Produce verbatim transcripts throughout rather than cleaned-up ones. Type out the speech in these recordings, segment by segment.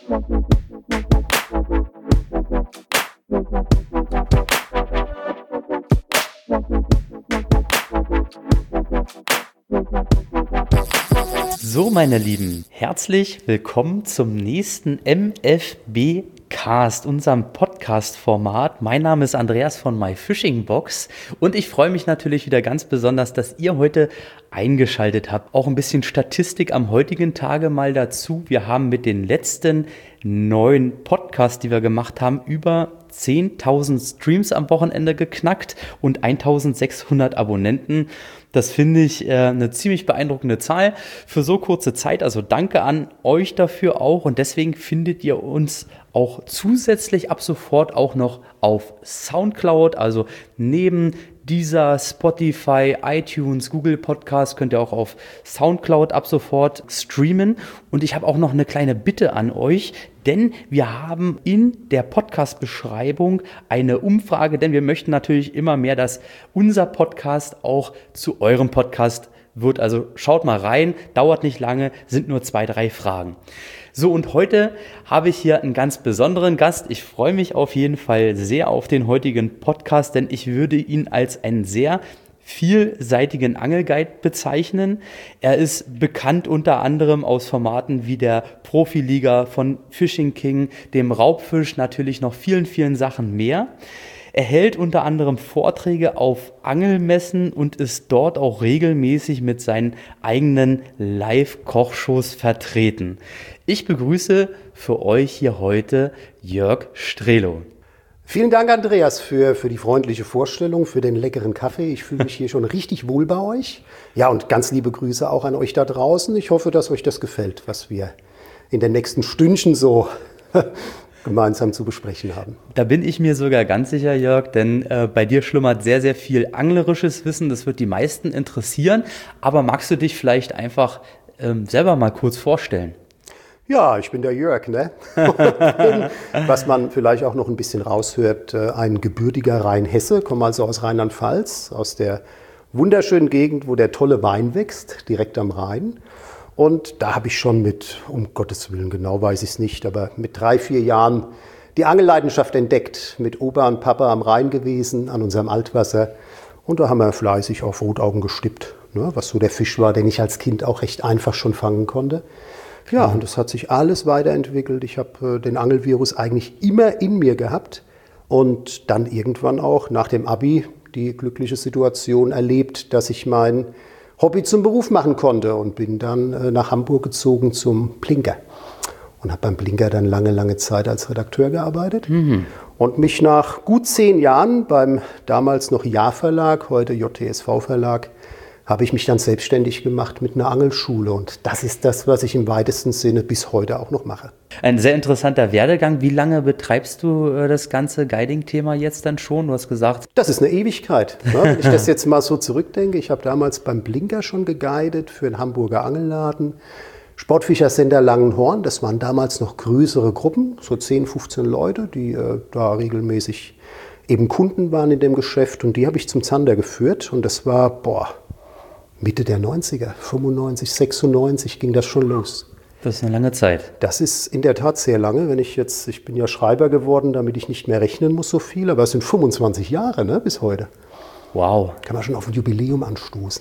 So, meine Lieben, herzlich willkommen zum nächsten M F B Cast, unserem Podcast-Format. Mein Name ist Andreas von MyFishingBox und ich freue mich natürlich wieder ganz besonders, dass ihr heute eingeschaltet habt. Auch ein bisschen Statistik am heutigen Tage mal dazu. Wir haben mit den letzten neun Podcasts, die wir gemacht haben, über zehntausend Streams am Wochenende geknackt und eintausendsechshundert Abonnenten. Das finde ich äh, eine ziemlich beeindruckende Zahl für so kurze Zeit. Also danke an euch dafür auch. Und deswegen findet ihr uns auch zusätzlich ab sofort auch noch auf Soundcloud. Also neben dieser Spotify, iTunes, Google Podcast könnt ihr auch auf Soundcloud ab sofort streamen. Und ich habe auch noch eine kleine Bitte an euch, denn wir haben in der Podcast-Beschreibung eine Umfrage, denn wir möchten natürlich immer mehr, dass unser Podcast auch zu eurem Podcast wird. Also schaut mal rein, dauert nicht lange, sind nur zwei, drei Fragen. So, und heute habe ich hier einen ganz besonderen Gast. Ich freue mich auf jeden Fall sehr auf den heutigen Podcast, denn ich würde ihn als einen sehr vielseitigen Angelguide bezeichnen. Er ist bekannt unter anderem aus Formaten wie der Profiliga von Fishing King, dem Raubfisch, natürlich noch vielen, vielen Sachen mehr. Er hält unter anderem Vorträge auf Angelmessen und ist dort auch regelmäßig mit seinen eigenen Live-Kochshows vertreten. Ich begrüße für euch hier heute Jörg Strelow. Vielen Dank, Andreas, für, für die freundliche Vorstellung, für den leckeren Kaffee. Ich fühle mich hier schon richtig wohl bei euch. Ja, und ganz liebe Grüße auch an euch da draußen. Ich hoffe, dass euch das gefällt, was wir in den nächsten Stündchen so gemeinsam zu besprechen haben. Da bin ich mir sogar ganz sicher, Jörg, denn äh, bei dir schlummert sehr, sehr viel anglerisches Wissen. Das wird die meisten interessieren. Aber magst du dich vielleicht einfach ähm, selber mal kurz vorstellen? Ja, ich bin der Jörg, ne? bin, was man vielleicht auch noch ein bisschen raushört, ein gebürtiger Rheinhesse, komme also aus Rheinland-Pfalz, aus der wunderschönen Gegend, wo der tolle Wein wächst, direkt am Rhein. Und da habe ich schon mit, um Gottes Willen, genau weiß ich es nicht, aber mit drei, vier Jahren die Angelleidenschaft entdeckt, mit Opa und Papa am Rhein gewesen, an unserem Altwasser. Und da haben wir fleißig auf Rotaugen gestippt, ne? Was so der Fisch war, den ich als Kind auch recht einfach schon fangen konnte. Ja, und das hat sich alles weiterentwickelt. Ich habe äh, den Angelvirus eigentlich immer in mir gehabt und dann irgendwann auch nach dem Abi die glückliche Situation erlebt, dass ich mein Hobby zum Beruf machen konnte und bin dann äh, nach Hamburg gezogen zum Blinker und habe beim Blinker dann lange, lange Zeit als Redakteur gearbeitet mhm. und mich nach gut zehn Jahren beim damals noch Ja-Verlag, heute J T S V-Verlag, habe ich mich dann selbstständig gemacht mit einer Angelschule. Und das ist das, was ich im weitesten Sinne bis heute auch noch mache. Ein sehr interessanter Werdegang. Wie lange betreibst du äh, das ganze Guiding-Thema jetzt dann schon? Du hast gesagt... Das ist eine Ewigkeit. Ne? Wenn ich das jetzt mal so zurückdenke, ich habe damals beim Blinker schon geguidet für einen Hamburger Angelladen. Sportfischersender Langenhorn, das waren damals noch größere Gruppen, so zehn, fünfzehn Leute, die äh, da regelmäßig eben Kunden waren in dem Geschäft. Und die habe ich zum Zander geführt. Und das war, boah... Mitte der neunziger, fünfundneunzig, sechsundneunzig ging das schon los. Das ist eine lange Zeit. Das ist in der Tat sehr lange. Wenn ich jetzt, ich bin ja Schreiber geworden, damit ich nicht mehr rechnen muss so viel, aber es sind fünfundzwanzig Jahre, ne, bis heute. Wow. Kann man schon auf ein Jubiläum anstoßen.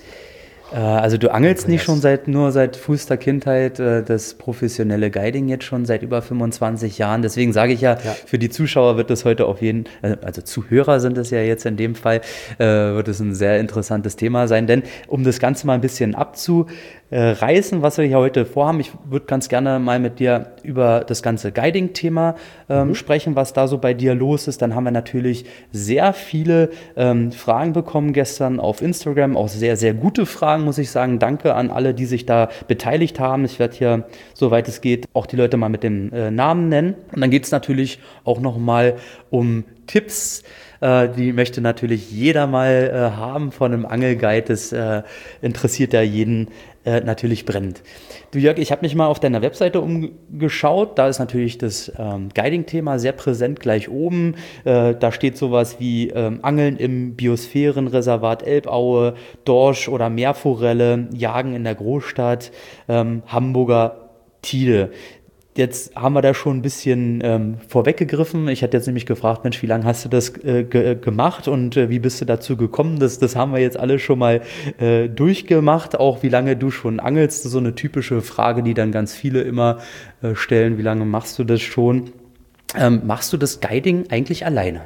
Also du angelst nicht schon seit nur seit frühester Kindheit, das professionelle Guiding jetzt schon seit über fünfundzwanzig Jahren. Deswegen sage ich ja, ja, für die Zuschauer wird das heute auf jeden, also Zuhörer sind es ja jetzt in dem Fall, wird es ein sehr interessantes Thema sein. Denn um das Ganze mal ein bisschen abzureißen, was wir hier heute vorhaben, ich würde ganz gerne mal mit dir über das ganze Guiding-Thema ähm, mhm. sprechen, was da so bei dir los ist. Dann haben wir natürlich sehr viele ähm, Fragen bekommen gestern auf Instagram, auch sehr, sehr gute Fragen, muss ich sagen. Danke an alle, die sich da beteiligt haben. Ich werde hier, soweit es geht, auch die Leute mal mit dem äh, Namen nennen. Und dann geht es natürlich auch nochmal um Tipps. Äh, die möchte natürlich jeder mal äh, haben von einem Angelguide. Das äh, interessiert ja jeden äh, natürlich brennend. Du Jörg, ich habe mich mal auf deiner Webseite umgeschaut. Da ist natürlich das ähm, Guiding-Thema sehr präsent gleich oben. Äh, da steht sowas wie ähm, Angeln im Biosphärenreservat Elbaue, Dorsch oder Meerforelle, Jagen in der Großstadt, ähm, Hamburger Tide. Jetzt haben wir da schon ein bisschen ähm, vorweggegriffen. Ich hatte jetzt nämlich gefragt, Mensch, wie lange hast du das äh, ge gemacht und äh, wie bist du dazu gekommen? Das, das haben wir jetzt alle schon mal äh, durchgemacht. Auch wie lange du schon angelst, so eine typische Frage, die dann ganz viele immer äh, stellen. Wie lange machst du das schon? Ähm, machst du das Guiding eigentlich alleine?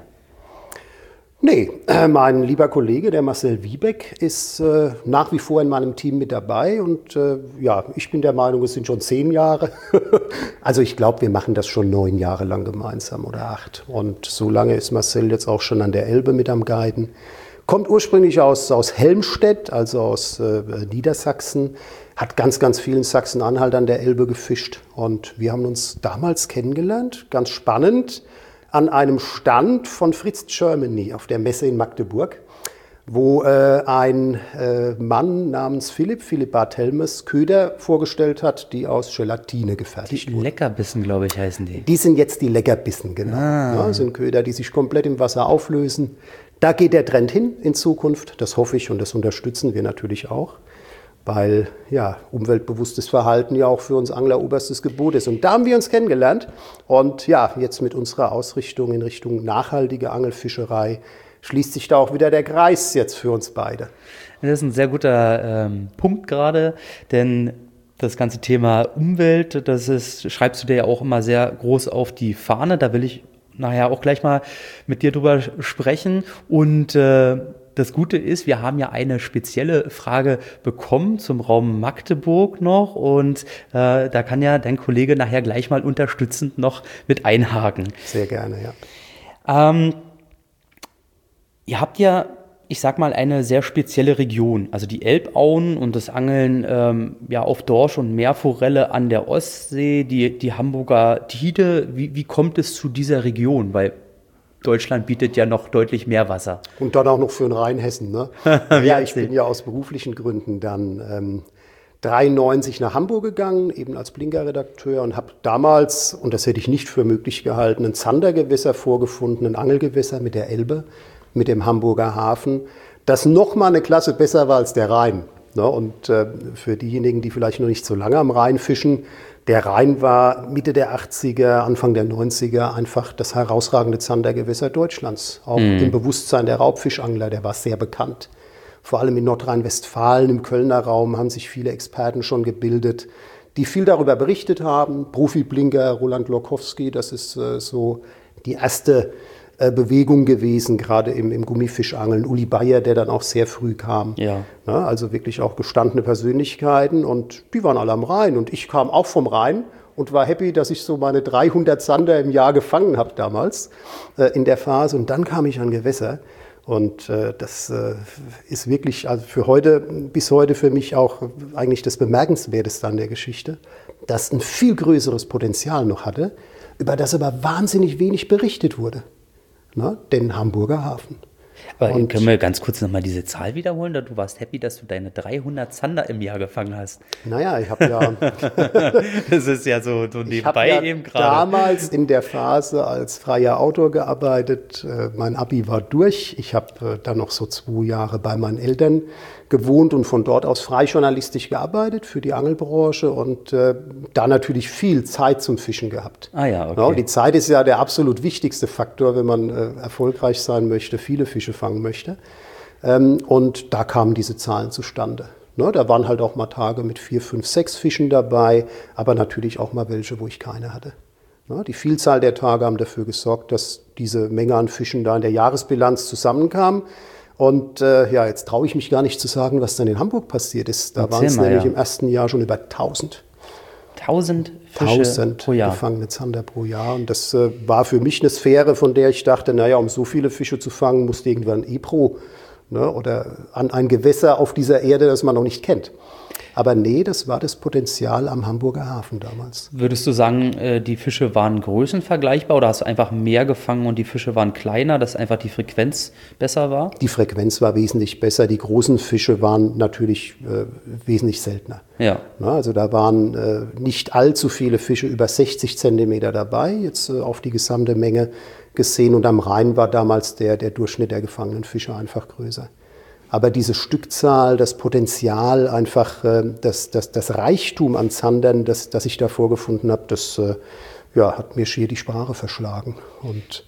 Nee, äh, mein lieber Kollege, der Marcel Wiebeck, ist äh, nach wie vor in meinem Team mit dabei und äh, ja, ich bin der Meinung, es sind schon zehn Jahre. Also ich glaube, wir machen das schon neun Jahre lang gemeinsam oder acht. Und so lange ist Marcel jetzt auch schon an der Elbe mit am Guiden. Kommt ursprünglich aus, aus Helmstedt, also aus äh, Niedersachsen, hat ganz, ganz viel in Sachsen-Anhalt an der Elbe gefischt. Und wir haben uns damals kennengelernt, ganz spannend, an einem Stand von Fritz Germany auf der Messe in Magdeburg, wo äh, ein äh, Mann namens Philipp, Philipp Barthelmes, Köder vorgestellt hat, die aus Gelatine gefertigt Die wurden. Leckerbissen, glaube ich, heißen die. Die sind jetzt die Leckerbissen, genau. Ah. Ja, sind Köder, die sich komplett im Wasser auflösen. Da geht der Trend hin in Zukunft, das hoffe ich und das unterstützen wir natürlich auch. Weil ja, umweltbewusstes Verhalten ja auch für uns Angler oberstes Gebot ist. Und da haben wir uns kennengelernt. Und ja, jetzt mit unserer Ausrichtung in Richtung nachhaltige Angelfischerei schließt sich da auch wieder der Kreis jetzt für uns beide. Das ist ein sehr guter ähm, Punkt gerade, denn das ganze Thema Umwelt, das ist, schreibst du dir ja auch immer sehr groß auf die Fahne. Da will ich nachher auch gleich mal mit dir drüber sprechen. Und äh, das Gute ist, wir haben ja eine spezielle Frage bekommen zum Raum Magdeburg noch und äh, da kann ja dein Kollege nachher gleich mal unterstützend noch mit einhaken. Sehr gerne, ja. Ähm, ihr habt ja, ich sag mal, eine sehr spezielle Region, also die Elbauen und das Angeln ähm, ja auf Dorsch und Meerforelle an der Ostsee, die, die Hamburger Tide. Wie, wie kommt es zu dieser Region? Weil Deutschland bietet ja noch deutlich mehr Wasser. Und dann auch noch für den Rheinhessen, ne? Ja, ich bin ja aus beruflichen Gründen dann ähm, dreiundneunzig nach Hamburg gegangen, eben als Blinker-Redakteur und habe damals, und das hätte ich nicht für möglich gehalten, ein Zandergewässer vorgefunden, ein Angelgewässer mit der Elbe, mit dem Hamburger Hafen, das noch mal eine Klasse besser war als der Rhein. Ne? Und äh, für diejenigen, die vielleicht noch nicht so lange am Rhein fischen, der Rhein war Mitte der achtziger, Anfang der neunziger einfach das herausragende Zandergewässer Deutschlands. Auch mhm. im Bewusstsein der Raubfischangler, der war sehr bekannt. Vor allem in Nordrhein-Westfalen, im Kölner Raum haben sich viele Experten schon gebildet, die viel darüber berichtet haben. Profi-Blinker Roland Lokowski, das ist äh, so die erste äh, Bewegung gewesen, gerade im, im Gummifischangeln. Uli Bayer, der dann auch sehr früh kam. Ja. Ja, also wirklich auch gestandene Persönlichkeiten und die waren alle am Rhein. Und ich kam auch vom Rhein und war happy, dass ich so meine dreihundert Zander im Jahr gefangen habe damals äh, in der Phase. Und dann kam ich an Gewässer. Und äh, das äh, ist wirklich also für heute, bis heute für mich auch eigentlich das Bemerkenswerteste an der Geschichte, dass ein viel größeres Potenzial noch hatte, über das aber wahnsinnig wenig berichtet wurde. Na, den Hamburger Hafen. Aber Und können wir ganz kurz nochmal diese Zahl wiederholen? Du warst happy, dass du deine dreihundert Zander im Jahr gefangen hast. Naja, ich habe ja... Das ist ja so, so nebenbei ja eben gerade. Damals in der Phase als freier Autor gearbeitet. Mein Abi war durch. Ich habe dann noch so zwei Jahre bei meinen Eltern gewohnt und von dort aus freijournalistisch gearbeitet für die Angelbranche und äh, da natürlich viel Zeit zum Fischen gehabt. Ah ja, okay. Ja, die Zeit ist ja der absolut wichtigste Faktor, wenn man äh, erfolgreich sein möchte, viele Fische fangen möchte. Ähm, und da kamen diese Zahlen zustande. Ne, da waren halt auch mal Tage mit vier, fünf, sechs Fischen dabei, aber natürlich auch mal welche, wo ich keine hatte. Ne, die Vielzahl der Tage haben dafür gesorgt, dass diese Menge an Fischen da in der Jahresbilanz zusammenkam. Und äh, ja, jetzt traue ich mich gar nicht zu sagen, was dann in Hamburg passiert ist. Da waren es nämlich ja. im ersten Jahr schon über tausend. Tausend Fische tausend pro Jahr. gefangene Zander pro Jahr. Und das äh, war für mich eine Sphäre, von der ich dachte, naja, um so viele Fische zu fangen, muss irgendwann ein E-Pro, ne, oder an ein Gewässer auf dieser Erde, das man noch nicht kennt. Aber nee, das war das Potenzial am Hamburger Hafen damals. Würdest du sagen, die Fische waren größenvergleichbar oder hast du einfach mehr gefangen und die Fische waren kleiner, dass einfach die Frequenz besser war? Die Frequenz war wesentlich besser. Die großen Fische waren natürlich äh, wesentlich seltener. Ja. Na, also da waren äh, nicht allzu viele Fische über sechzig Zentimeter dabei, jetzt äh, auf die gesamte Menge gesehen. Und am Rhein war damals der, der Durchschnitt der gefangenen Fische einfach größer. Aber diese Stückzahl, das Potenzial, einfach äh, das, das, das Reichtum an Zandern, das, das ich da vorgefunden habe, das äh, ja, hat mir schier die Sprache verschlagen. Und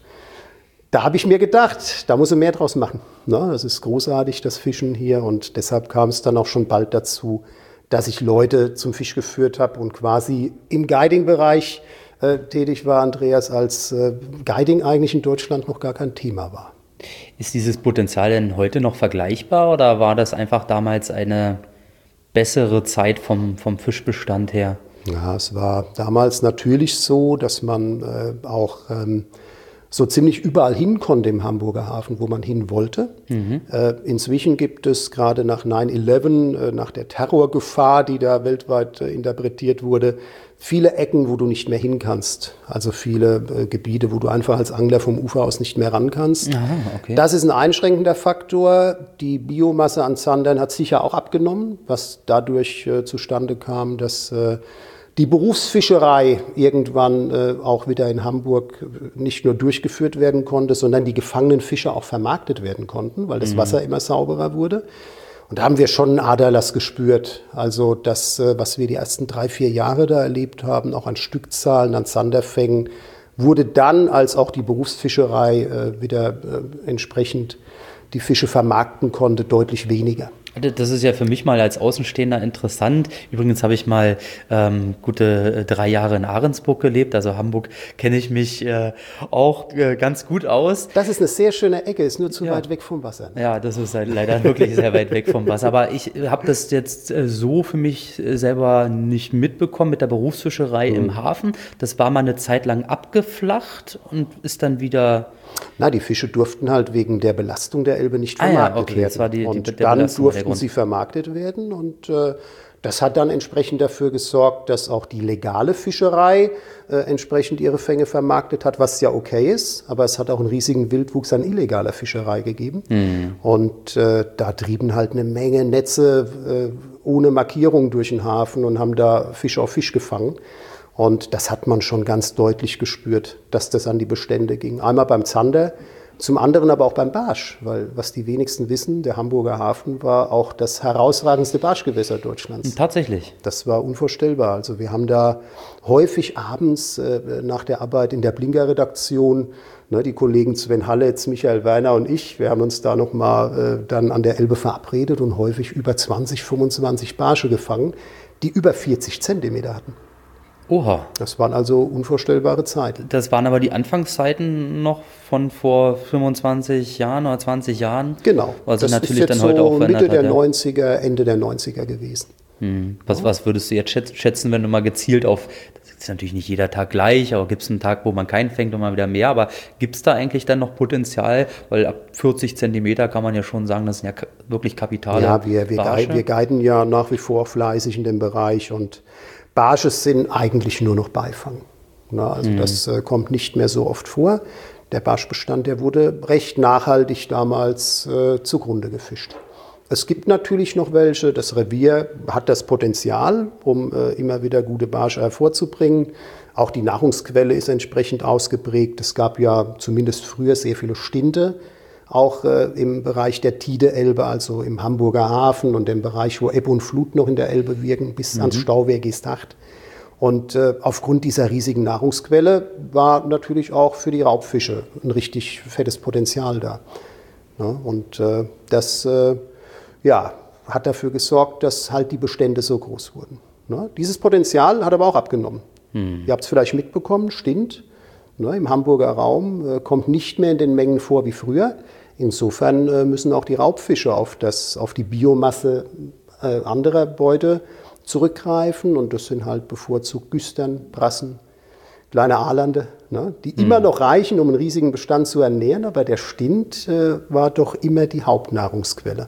da habe ich mir gedacht, da muss er mehr draus machen. Na, das ist großartig, das Fischen hier. Und deshalb kam es dann auch schon bald dazu, dass ich Leute zum Fisch geführt habe und quasi im Guiding-Bereich äh, tätig war, Andreas, als äh, Guiding eigentlich in Deutschland noch gar kein Thema war. Ist dieses Potenzial denn heute noch vergleichbar oder war das einfach damals eine bessere Zeit vom, vom Fischbestand her? Ja, es war damals natürlich so, dass man äh, auch ähm, so ziemlich überall hin konnte im Hamburger Hafen, wo man hin wollte. Mhm. Äh, inzwischen gibt es gerade nach neun elf, äh, nach der Terrorgefahr, die da weltweit äh, interpretiert wurde, viele Ecken, wo du nicht mehr hin kannst. Also viele äh, Gebiete, wo du einfach als Angler vom Ufer aus nicht mehr ran kannst. Aha, okay. Das ist ein einschränkender Faktor. Die Biomasse an Zandern hat sicher auch abgenommen, was dadurch äh, zustande kam, dass äh, die Berufsfischerei irgendwann äh, auch wieder in Hamburg nicht nur durchgeführt werden konnte, sondern die gefangenen Fische auch vermarktet werden konnten, weil das mhm. Wasser immer sauberer wurde. Und da haben wir schon einen Aderlass gespürt. Also das, äh, was wir die ersten drei, vier Jahre da erlebt haben, auch an Stückzahlen, an Zanderfängen, wurde dann, als auch die Berufsfischerei äh, wieder äh, entsprechend die Fische vermarkten konnte, deutlich weniger. Das ist ja für mich mal als Außenstehender interessant. Übrigens habe ich mal ähm, gute drei Jahre in Ahrensburg gelebt. Also Hamburg kenne ich mich äh, auch äh, ganz gut aus. Das ist eine sehr schöne Ecke, ist nur zu ja. weit weg vom Wasser. Ja, das ist halt leider wirklich sehr weit weg vom Wasser. Aber ich habe das jetzt äh, so für mich äh, selber nicht mitbekommen mit der Berufsfischerei mhm. im Hafen. Das war mal eine Zeit lang abgeflacht und ist dann wieder... Na, die Fische durften halt wegen der Belastung der Elbe nicht ah, vermarktet ja, okay. werden. Das war die, und die, dann durften sie vermarktet werden. Und äh, das hat dann entsprechend dafür gesorgt, dass auch die legale Fischerei äh, entsprechend ihre Fänge vermarktet hat, was ja okay ist. Aber es hat auch einen riesigen Wildwuchs an illegaler Fischerei gegeben. Mhm. Und äh, da trieben halt eine Menge Netze äh, ohne Markierung durch den Hafen und haben da Fisch auf Fisch gefangen. Und das hat man schon ganz deutlich gespürt, dass das an die Bestände ging. Einmal beim Zander, zum anderen aber auch beim Barsch. Weil, was die wenigsten wissen, der Hamburger Hafen war auch das herausragendste Barschgewässer Deutschlands. Tatsächlich. Das war unvorstellbar. Also wir haben da häufig abends äh, nach der Arbeit in der Blinker-Redaktion, ne, die Kollegen Sven Halletz, Michael Werner und ich, wir haben uns da nochmal äh, dann an der Elbe verabredet und häufig über zwanzig, fünfundzwanzig Barsche gefangen, die über vierzig Zentimeter hatten. Oha. Das waren also unvorstellbare Zeiten. Das waren aber die Anfangszeiten noch von vor fünfundzwanzig Jahren oder zwanzig Jahren? Genau. Also das natürlich ist jetzt dann heute so auch verändert Mitte der hat, ja. neunziger, Ende der neunziger gewesen. Hm. Was, was würdest du jetzt schätzen, wenn du mal gezielt auf, das ist natürlich nicht jeder Tag gleich, aber gibt es einen Tag, wo man keinen fängt und mal wieder mehr, aber gibt es da eigentlich dann noch Potenzial? Weil ab vierzig Zentimeter kann man ja schon sagen, das sind ja wirklich Kapitale. Ja, wir, wir, Barsche. wir guiden ja nach wie vor fleißig in dem Bereich und Barsche sind eigentlich nur noch Beifang. Na, also mhm. das äh, kommt nicht mehr so oft vor. Der Barschbestand, der wurde recht nachhaltig damals äh, zugrunde gefischt. Es gibt natürlich noch welche. Das Revier hat das Potenzial, um äh, immer wieder gute Barsche hervorzubringen. Auch die Nahrungsquelle ist entsprechend ausgeprägt. Es gab ja zumindest früher sehr viele Stinte, auch äh, im Bereich der Tide-Elbe, also im Hamburger Hafen und im Bereich, wo Ebbe und Flut noch in der Elbe wirken, bis mhm. ans Stauwehr Geesthacht. Und äh, aufgrund dieser riesigen Nahrungsquelle war natürlich auch für die Raubfische ein richtig fettes Potenzial da. Ja, und äh, das äh, ja, hat dafür gesorgt, dass halt die Bestände so groß wurden. Ja, dieses Potenzial hat aber auch abgenommen. Mhm. Ihr habt es vielleicht mitbekommen, Stint ne, im Hamburger Raum äh, kommt nicht mehr in den Mengen vor wie früher. Insofern äh, müssen auch die Raubfische auf, das, auf die Biomasse äh, anderer Beute zurückgreifen. Und das sind halt bevorzugt Güstern, Brassen, kleine Aalande, ne, die mhm. immer noch reichen, um einen riesigen Bestand zu ernähren. Aber der Stint äh, war doch immer die Hauptnahrungsquelle.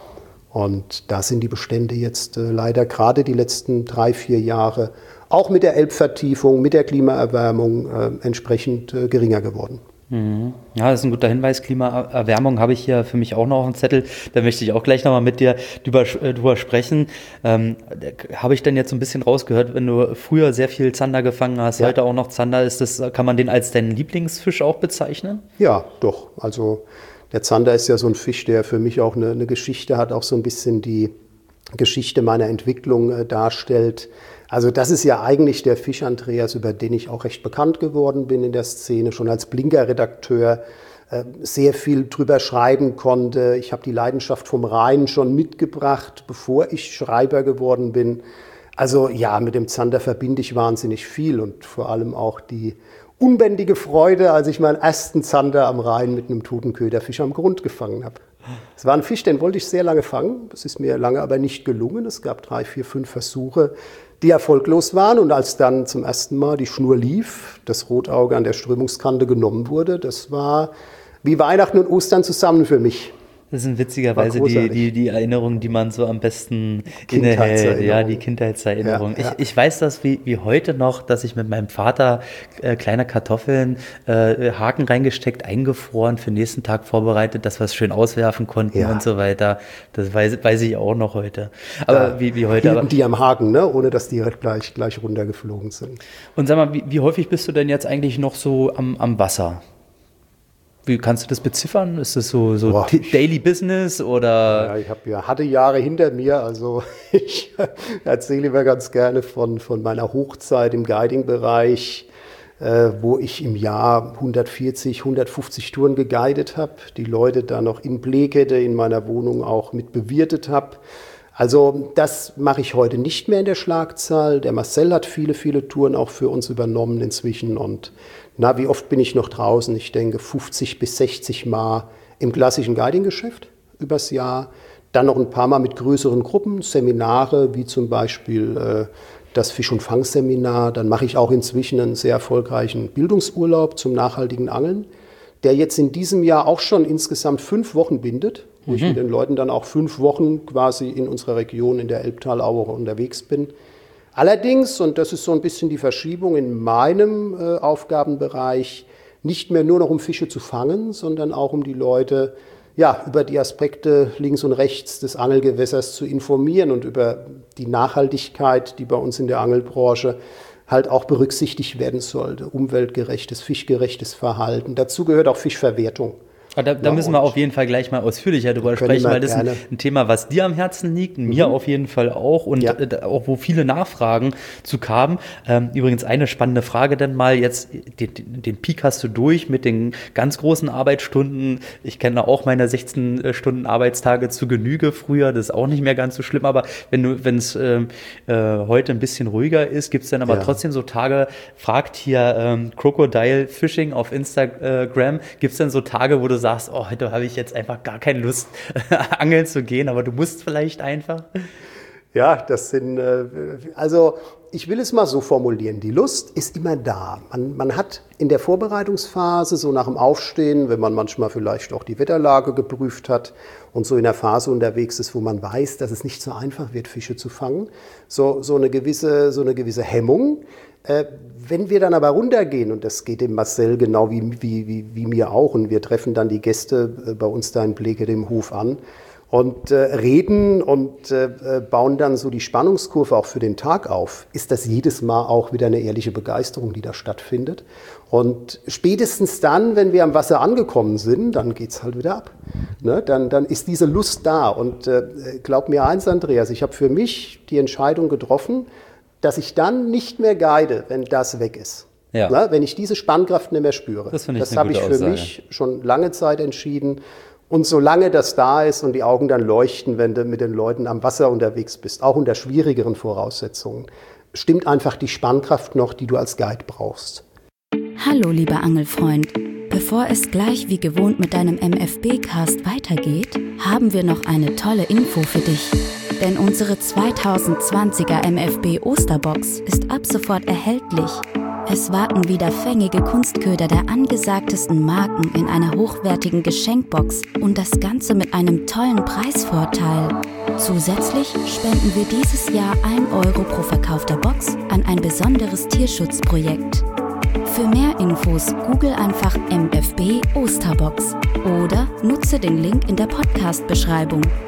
Und da sind die Bestände jetzt äh, leider gerade die letzten drei, vier Jahre auch mit der Elbvertiefung, mit der Klimaerwärmung äh, entsprechend äh, geringer geworden. Ja, das ist ein guter Hinweis. Klimaerwärmung habe ich hier für mich auch noch auf dem Zettel. Da möchte ich auch gleich nochmal mit dir drüber, drüber sprechen. Ähm, habe ich denn jetzt so ein bisschen rausgehört, wenn du früher sehr viel Zander gefangen hast, ja. heute auch noch Zander, ist das, kann man den als deinen Lieblingsfisch auch bezeichnen? Ja, doch. Also Der Zander ist ja so ein Fisch, der für mich auch eine, eine Geschichte hat, auch so ein bisschen die Geschichte meiner Entwicklung äh, darstellt. Also das ist ja eigentlich der Fisch, Andreas, über den ich auch recht bekannt geworden bin in der Szene, schon als Blinker-Redakteur äh, sehr viel drüber schreiben konnte. Ich habe die Leidenschaft vom Rhein schon mitgebracht, bevor ich Schreiber geworden bin. Also ja, mit dem Zander verbinde ich wahnsinnig viel und vor allem auch die unbändige Freude, als ich meinen ersten Zander am Rhein mit einem toten Köderfisch am Grund gefangen habe. Es war ein Fisch, den wollte ich sehr lange fangen. Das ist mir lange aber nicht gelungen. Es gab drei, vier, fünf Versuche, die erfolglos waren. Und als dann zum ersten Mal die Schnur lief, das Rotauge an der Strömungskante genommen wurde, das war wie Weihnachten und Ostern zusammen für mich. Das sind witzigerweise die, die, die Erinnerungen, die man so am besten innehält. Ja, die Kindheitserinnerungen. Ja, ja. Ich, ich weiß das wie, wie heute noch, dass ich mit meinem Vater äh, kleine Kartoffeln, äh, Haken reingesteckt, eingefroren, für den nächsten Tag vorbereitet, dass wir es schön auswerfen konnten ja. und so weiter. Das weiß, weiß ich auch noch heute. Aber ja, wie, wie heute. Aber die am Haken, ne? Ohne dass die halt gleich, gleich runtergeflogen sind. Und sag mal, wie, wie häufig bist du denn jetzt eigentlich noch so am, am Wasser? Wie kannst du das beziffern? Ist das so, so Boah, Daily Business oder? Ja, ich habe ja harte Jahre hinter mir. Also ich erzähle immer ganz gerne von, von meiner Hochzeit im Guiding-Bereich, äh, wo ich im Jahr hundertvierzig, hundertfünfzig Touren geguidet habe, die Leute da noch in Bleekette in meiner Wohnung auch mit bewirtet habe. Also das mache ich heute nicht mehr in der Schlagzahl. Der Marcel hat viele, viele Touren auch für uns übernommen inzwischen. Und na, wie oft bin ich noch draußen? Ich denke fünfzig bis sechzig Mal im klassischen Guiding-Geschäft übers Jahr. Dann noch ein paar Mal mit größeren Gruppen, Seminare, wie zum Beispiel äh, das Fisch- und Fangseminar. Dann mache ich auch inzwischen einen sehr erfolgreichen Bildungsurlaub zum nachhaltigen Angeln, der jetzt in diesem Jahr auch schon insgesamt fünf Wochen bindet, wo mhm. ich mit den Leuten dann auch fünf Wochen quasi in unserer Region in der Elbtalaue unterwegs bin. Allerdings, und das ist so ein bisschen die Verschiebung in meinem äh, Aufgabenbereich, nicht mehr nur noch um Fische zu fangen, sondern auch um die Leute ja, über die Aspekte links und rechts des Angelgewässers zu informieren und über die Nachhaltigkeit, die bei uns in der Angelbranche halt auch berücksichtigt werden sollte. Umweltgerechtes, fischgerechtes Verhalten. Dazu gehört auch Fischverwertung. Da, da müssen wir auf jeden Fall gleich mal ausführlicher drüber sprechen, weil das ist ein, ein Thema, was dir am Herzen liegt, mhm. mir auf jeden Fall auch und ja. äh, auch wo viele Nachfragen zu kamen. Ähm, übrigens eine spannende Frage dann mal, jetzt den, den Peak hast du durch mit den ganz großen Arbeitsstunden. Ich kenne auch meine sechzehn Stunden Arbeitstage zu Genüge früher, das ist auch nicht mehr ganz so schlimm, aber wenn du, wenn es äh, äh, heute ein bisschen ruhiger ist, gibt es dann aber ja. trotzdem so Tage, fragt hier ähm, Crocodile Fishing auf Instagram, gibt es dann so Tage, wo du sagst, oh, heute habe ich jetzt einfach gar keine Lust, angeln zu gehen, aber du musst vielleicht einfach? Ja, das sind, also ich will es mal so formulieren, die Lust ist immer da. Man, man hat in der Vorbereitungsphase, so nach dem Aufstehen, wenn man manchmal vielleicht auch die Wetterlage geprüft hat und so in der Phase unterwegs ist, wo man weiß, dass es nicht so einfach wird, Fische zu fangen, so, so, eine, gewisse, so eine gewisse Hemmung. Äh, wenn wir dann aber runtergehen, und das geht dem Marcel genau wie, wie, wie, wie mir auch, und wir treffen dann die Gäste äh, bei uns da in Bleekette im Hof an und äh, reden und äh, bauen dann so die Spannungskurve auch für den Tag auf, ist das jedes Mal auch wieder eine ehrliche Begeisterung, die da stattfindet. Und spätestens dann, wenn wir am Wasser angekommen sind, dann geht's halt wieder ab. Ne? Dann, dann ist diese Lust da. Und äh, glaub mir eins, Andreas, ich habe für mich die Entscheidung getroffen, dass ich dann nicht mehr guide, wenn das weg ist. Ja. Na, wenn ich diese Spannkraft nicht mehr spüre. Das, das habe ich für Aussage. mich schon lange Zeit entschieden. Und solange das da ist und die Augen dann leuchten, wenn du mit den Leuten am Wasser unterwegs bist, auch unter schwierigeren Voraussetzungen, stimmt einfach die Spannkraft noch, die du als Guide brauchst. Hallo, lieber Angelfreund. Bevor es gleich wie gewohnt mit deinem M F B-Cast weitergeht, haben wir noch eine tolle Info für dich. Denn unsere zweitausendzwanziger M F B Osterbox ist ab sofort erhältlich. Es warten wieder fängige Kunstköder der angesagtesten Marken in einer hochwertigen Geschenkbox und das Ganze mit einem tollen Preisvorteil. Zusätzlich spenden wir dieses Jahr ein Euro pro verkaufter Box an ein besonderes Tierschutzprojekt. Für mehr Infos google einfach M F B Osterbox oder nutze den Link in der Podcast-Beschreibung.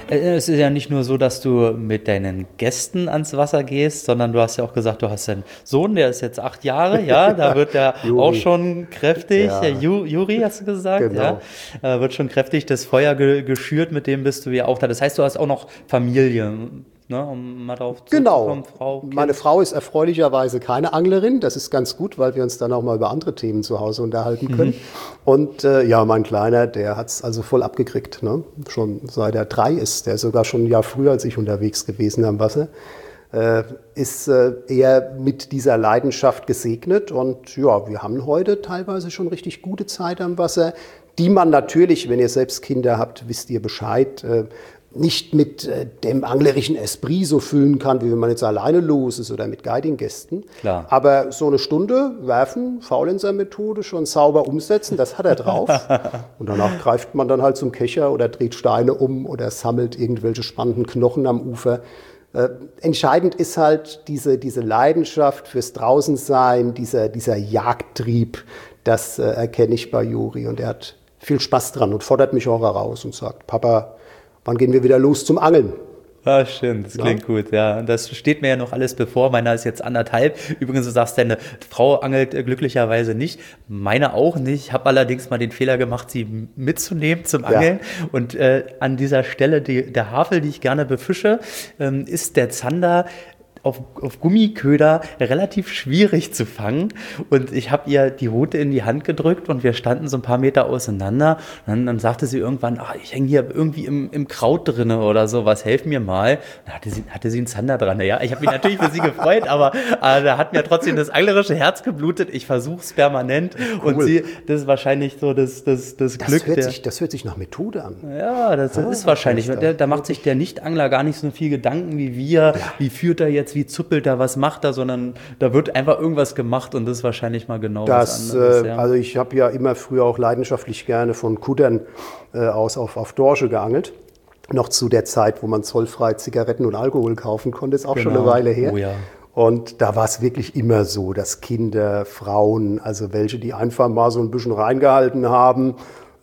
Es ist ja nicht nur so, dass du mit deinen Gästen ans Wasser gehst, sondern du hast ja auch gesagt, du hast einen Sohn, der ist jetzt acht Jahre, ja, da wird er auch schon kräftig, ja. Ju, Juri hast du gesagt, genau. Ja, da wird schon kräftig das Feuer ge, geschürt, mit dem bist du ja auch da. Das heißt, du hast auch noch Familie. Ne, um mal drauf genau. Frau, Meine Frau ist erfreulicherweise keine Anglerin. Das ist ganz gut, weil wir uns dann auch mal über andere Themen zu Hause unterhalten können. Mhm. Und äh, ja, mein Kleiner, der hat es also voll abgekriegt. Ne? Schon seit er drei ist, der ist sogar schon ein Jahr früher als ich unterwegs gewesen am Wasser, äh, ist äh, eher mit dieser Leidenschaft gesegnet. Und ja, wir haben heute teilweise schon richtig gute Zeit am Wasser, die man natürlich, wenn ihr selbst Kinder habt, wisst ihr Bescheid, äh, nicht mit äh, dem anglerischen Esprit so füllen kann, wie wenn man jetzt alleine los ist oder mit Guiding-Gästen. Klar. Aber so eine Stunde werfen, Faulenzer-Methode, schon sauber umsetzen, das hat er drauf. Und danach greift man dann halt zum Kescher oder dreht Steine um oder sammelt irgendwelche spannenden Knochen am Ufer. Äh, entscheidend ist halt diese, diese Leidenschaft fürs Draußensein, dieser, dieser Jagdtrieb, das äh, erkenne ich bei Juri. Und er hat viel Spaß dran und fordert mich auch heraus und sagt, Papa, wann gehen wir wieder los zum Angeln? Ah, schön, das klingt ja. gut, ja. Und das steht mir ja noch alles bevor. Meiner ist jetzt anderthalb. Übrigens, du sagst, deine Frau angelt glücklicherweise nicht. Meine auch nicht. Ich habe allerdings mal den Fehler gemacht, sie mitzunehmen zum Angeln. Ja. Und äh, an dieser Stelle, die, der Havel, die ich gerne befische, ähm, ist der Zander Auf, auf Gummiköder relativ schwierig zu fangen, und ich habe ihr die Rute in die Hand gedrückt und wir standen so ein paar Meter auseinander, und dann, dann sagte sie irgendwann, ach, ich hänge hier irgendwie im, im Kraut drinne oder so, was, helf mir mal. Dann hatte sie, hatte sie einen Zander dran, ja, ich habe mich natürlich für sie gefreut, aber äh, da hat mir trotzdem das anglerische Herz geblutet, ich versuche es permanent, cool. Und sie, das ist wahrscheinlich so das, das, das, das Glück. Hört der, sich, das hört sich nach Methode an. Ja, das ah, ist wahrscheinlich, da, da macht sich der Nicht-Angler gar nicht so viel Gedanken wie wir, ja. Wie führt er jetzt, wie zuppelt er, was macht er, sondern da wird einfach irgendwas gemacht, und das ist wahrscheinlich mal genau das, was anderes. Äh, ja. Also ich habe ja immer früher auch leidenschaftlich gerne von Kuttern äh, aus auf, auf Dorsche geangelt. Noch zu der Zeit, wo man zollfrei Zigaretten und Alkohol kaufen konnte, ist auch genau. schon eine Weile her. Oh ja. Und da war es wirklich immer so, dass Kinder, Frauen, also welche, die einfach mal so ein bisschen reingehalten haben,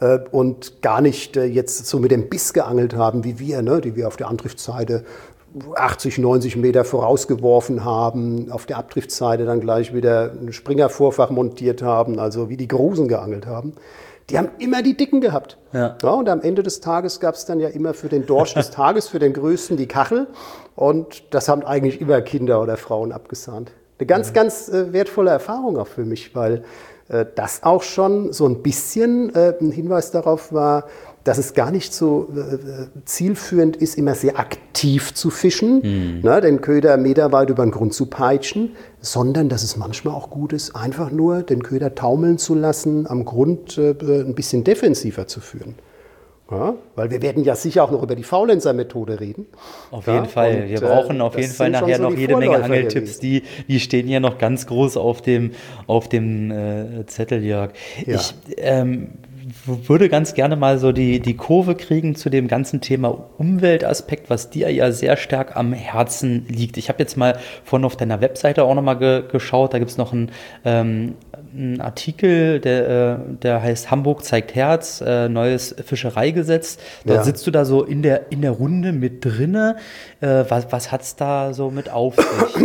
und gar nicht jetzt so mit dem Biss geangelt haben wie wir, ne, die wir auf der Antriebsseite achtzig, neunzig Meter vorausgeworfen haben, auf der Abtriebsseite dann gleich wieder ein Springervorfach montiert haben, also wie die Großen geangelt haben. Die haben immer die Dicken gehabt. Ja. Ja, und am Ende des Tages gab es dann ja immer für den Dorsch des Tages, für den Größten die Kachel. Und das haben eigentlich immer Kinder oder Frauen abgesahnt. Eine ganz, ja. ganz äh, wertvolle Erfahrung auch für mich, weil äh, das auch schon so ein bisschen äh, ein Hinweis darauf war, dass es gar nicht so äh, zielführend ist, immer sehr aktiv zu fischen, mhm. ne, den Köder meterweit über den Grund zu peitschen, sondern dass es manchmal auch gut ist, einfach nur den Köder taumeln zu lassen, am Grund äh, ein bisschen defensiver zu führen. Ja, weil wir werden ja sicher auch noch über die Faulenzer-Methode reden. Auf jeden ja, Fall. Wir brauchen auf jeden Fall nachher so noch jede Vorläufer Menge Angeltipps. Die, die stehen hier noch ganz groß auf dem, auf dem äh, Zettel, Jörg. Ja. Ich ähm, würde ganz gerne mal so die, die Kurve kriegen zu dem ganzen Thema Umweltaspekt, was dir ja sehr stark am Herzen liegt. Ich habe jetzt mal vorhin auf deiner Webseite auch nochmal ge, geschaut. Da gibt es noch einen, ähm, einen Artikel, der, äh, der heißt Hamburg zeigt Herz, äh, neues Fischereigesetz. Da ja. sitzt du da so in der, in der Runde mit drinne. Äh, was was hat es da so mit auf sich?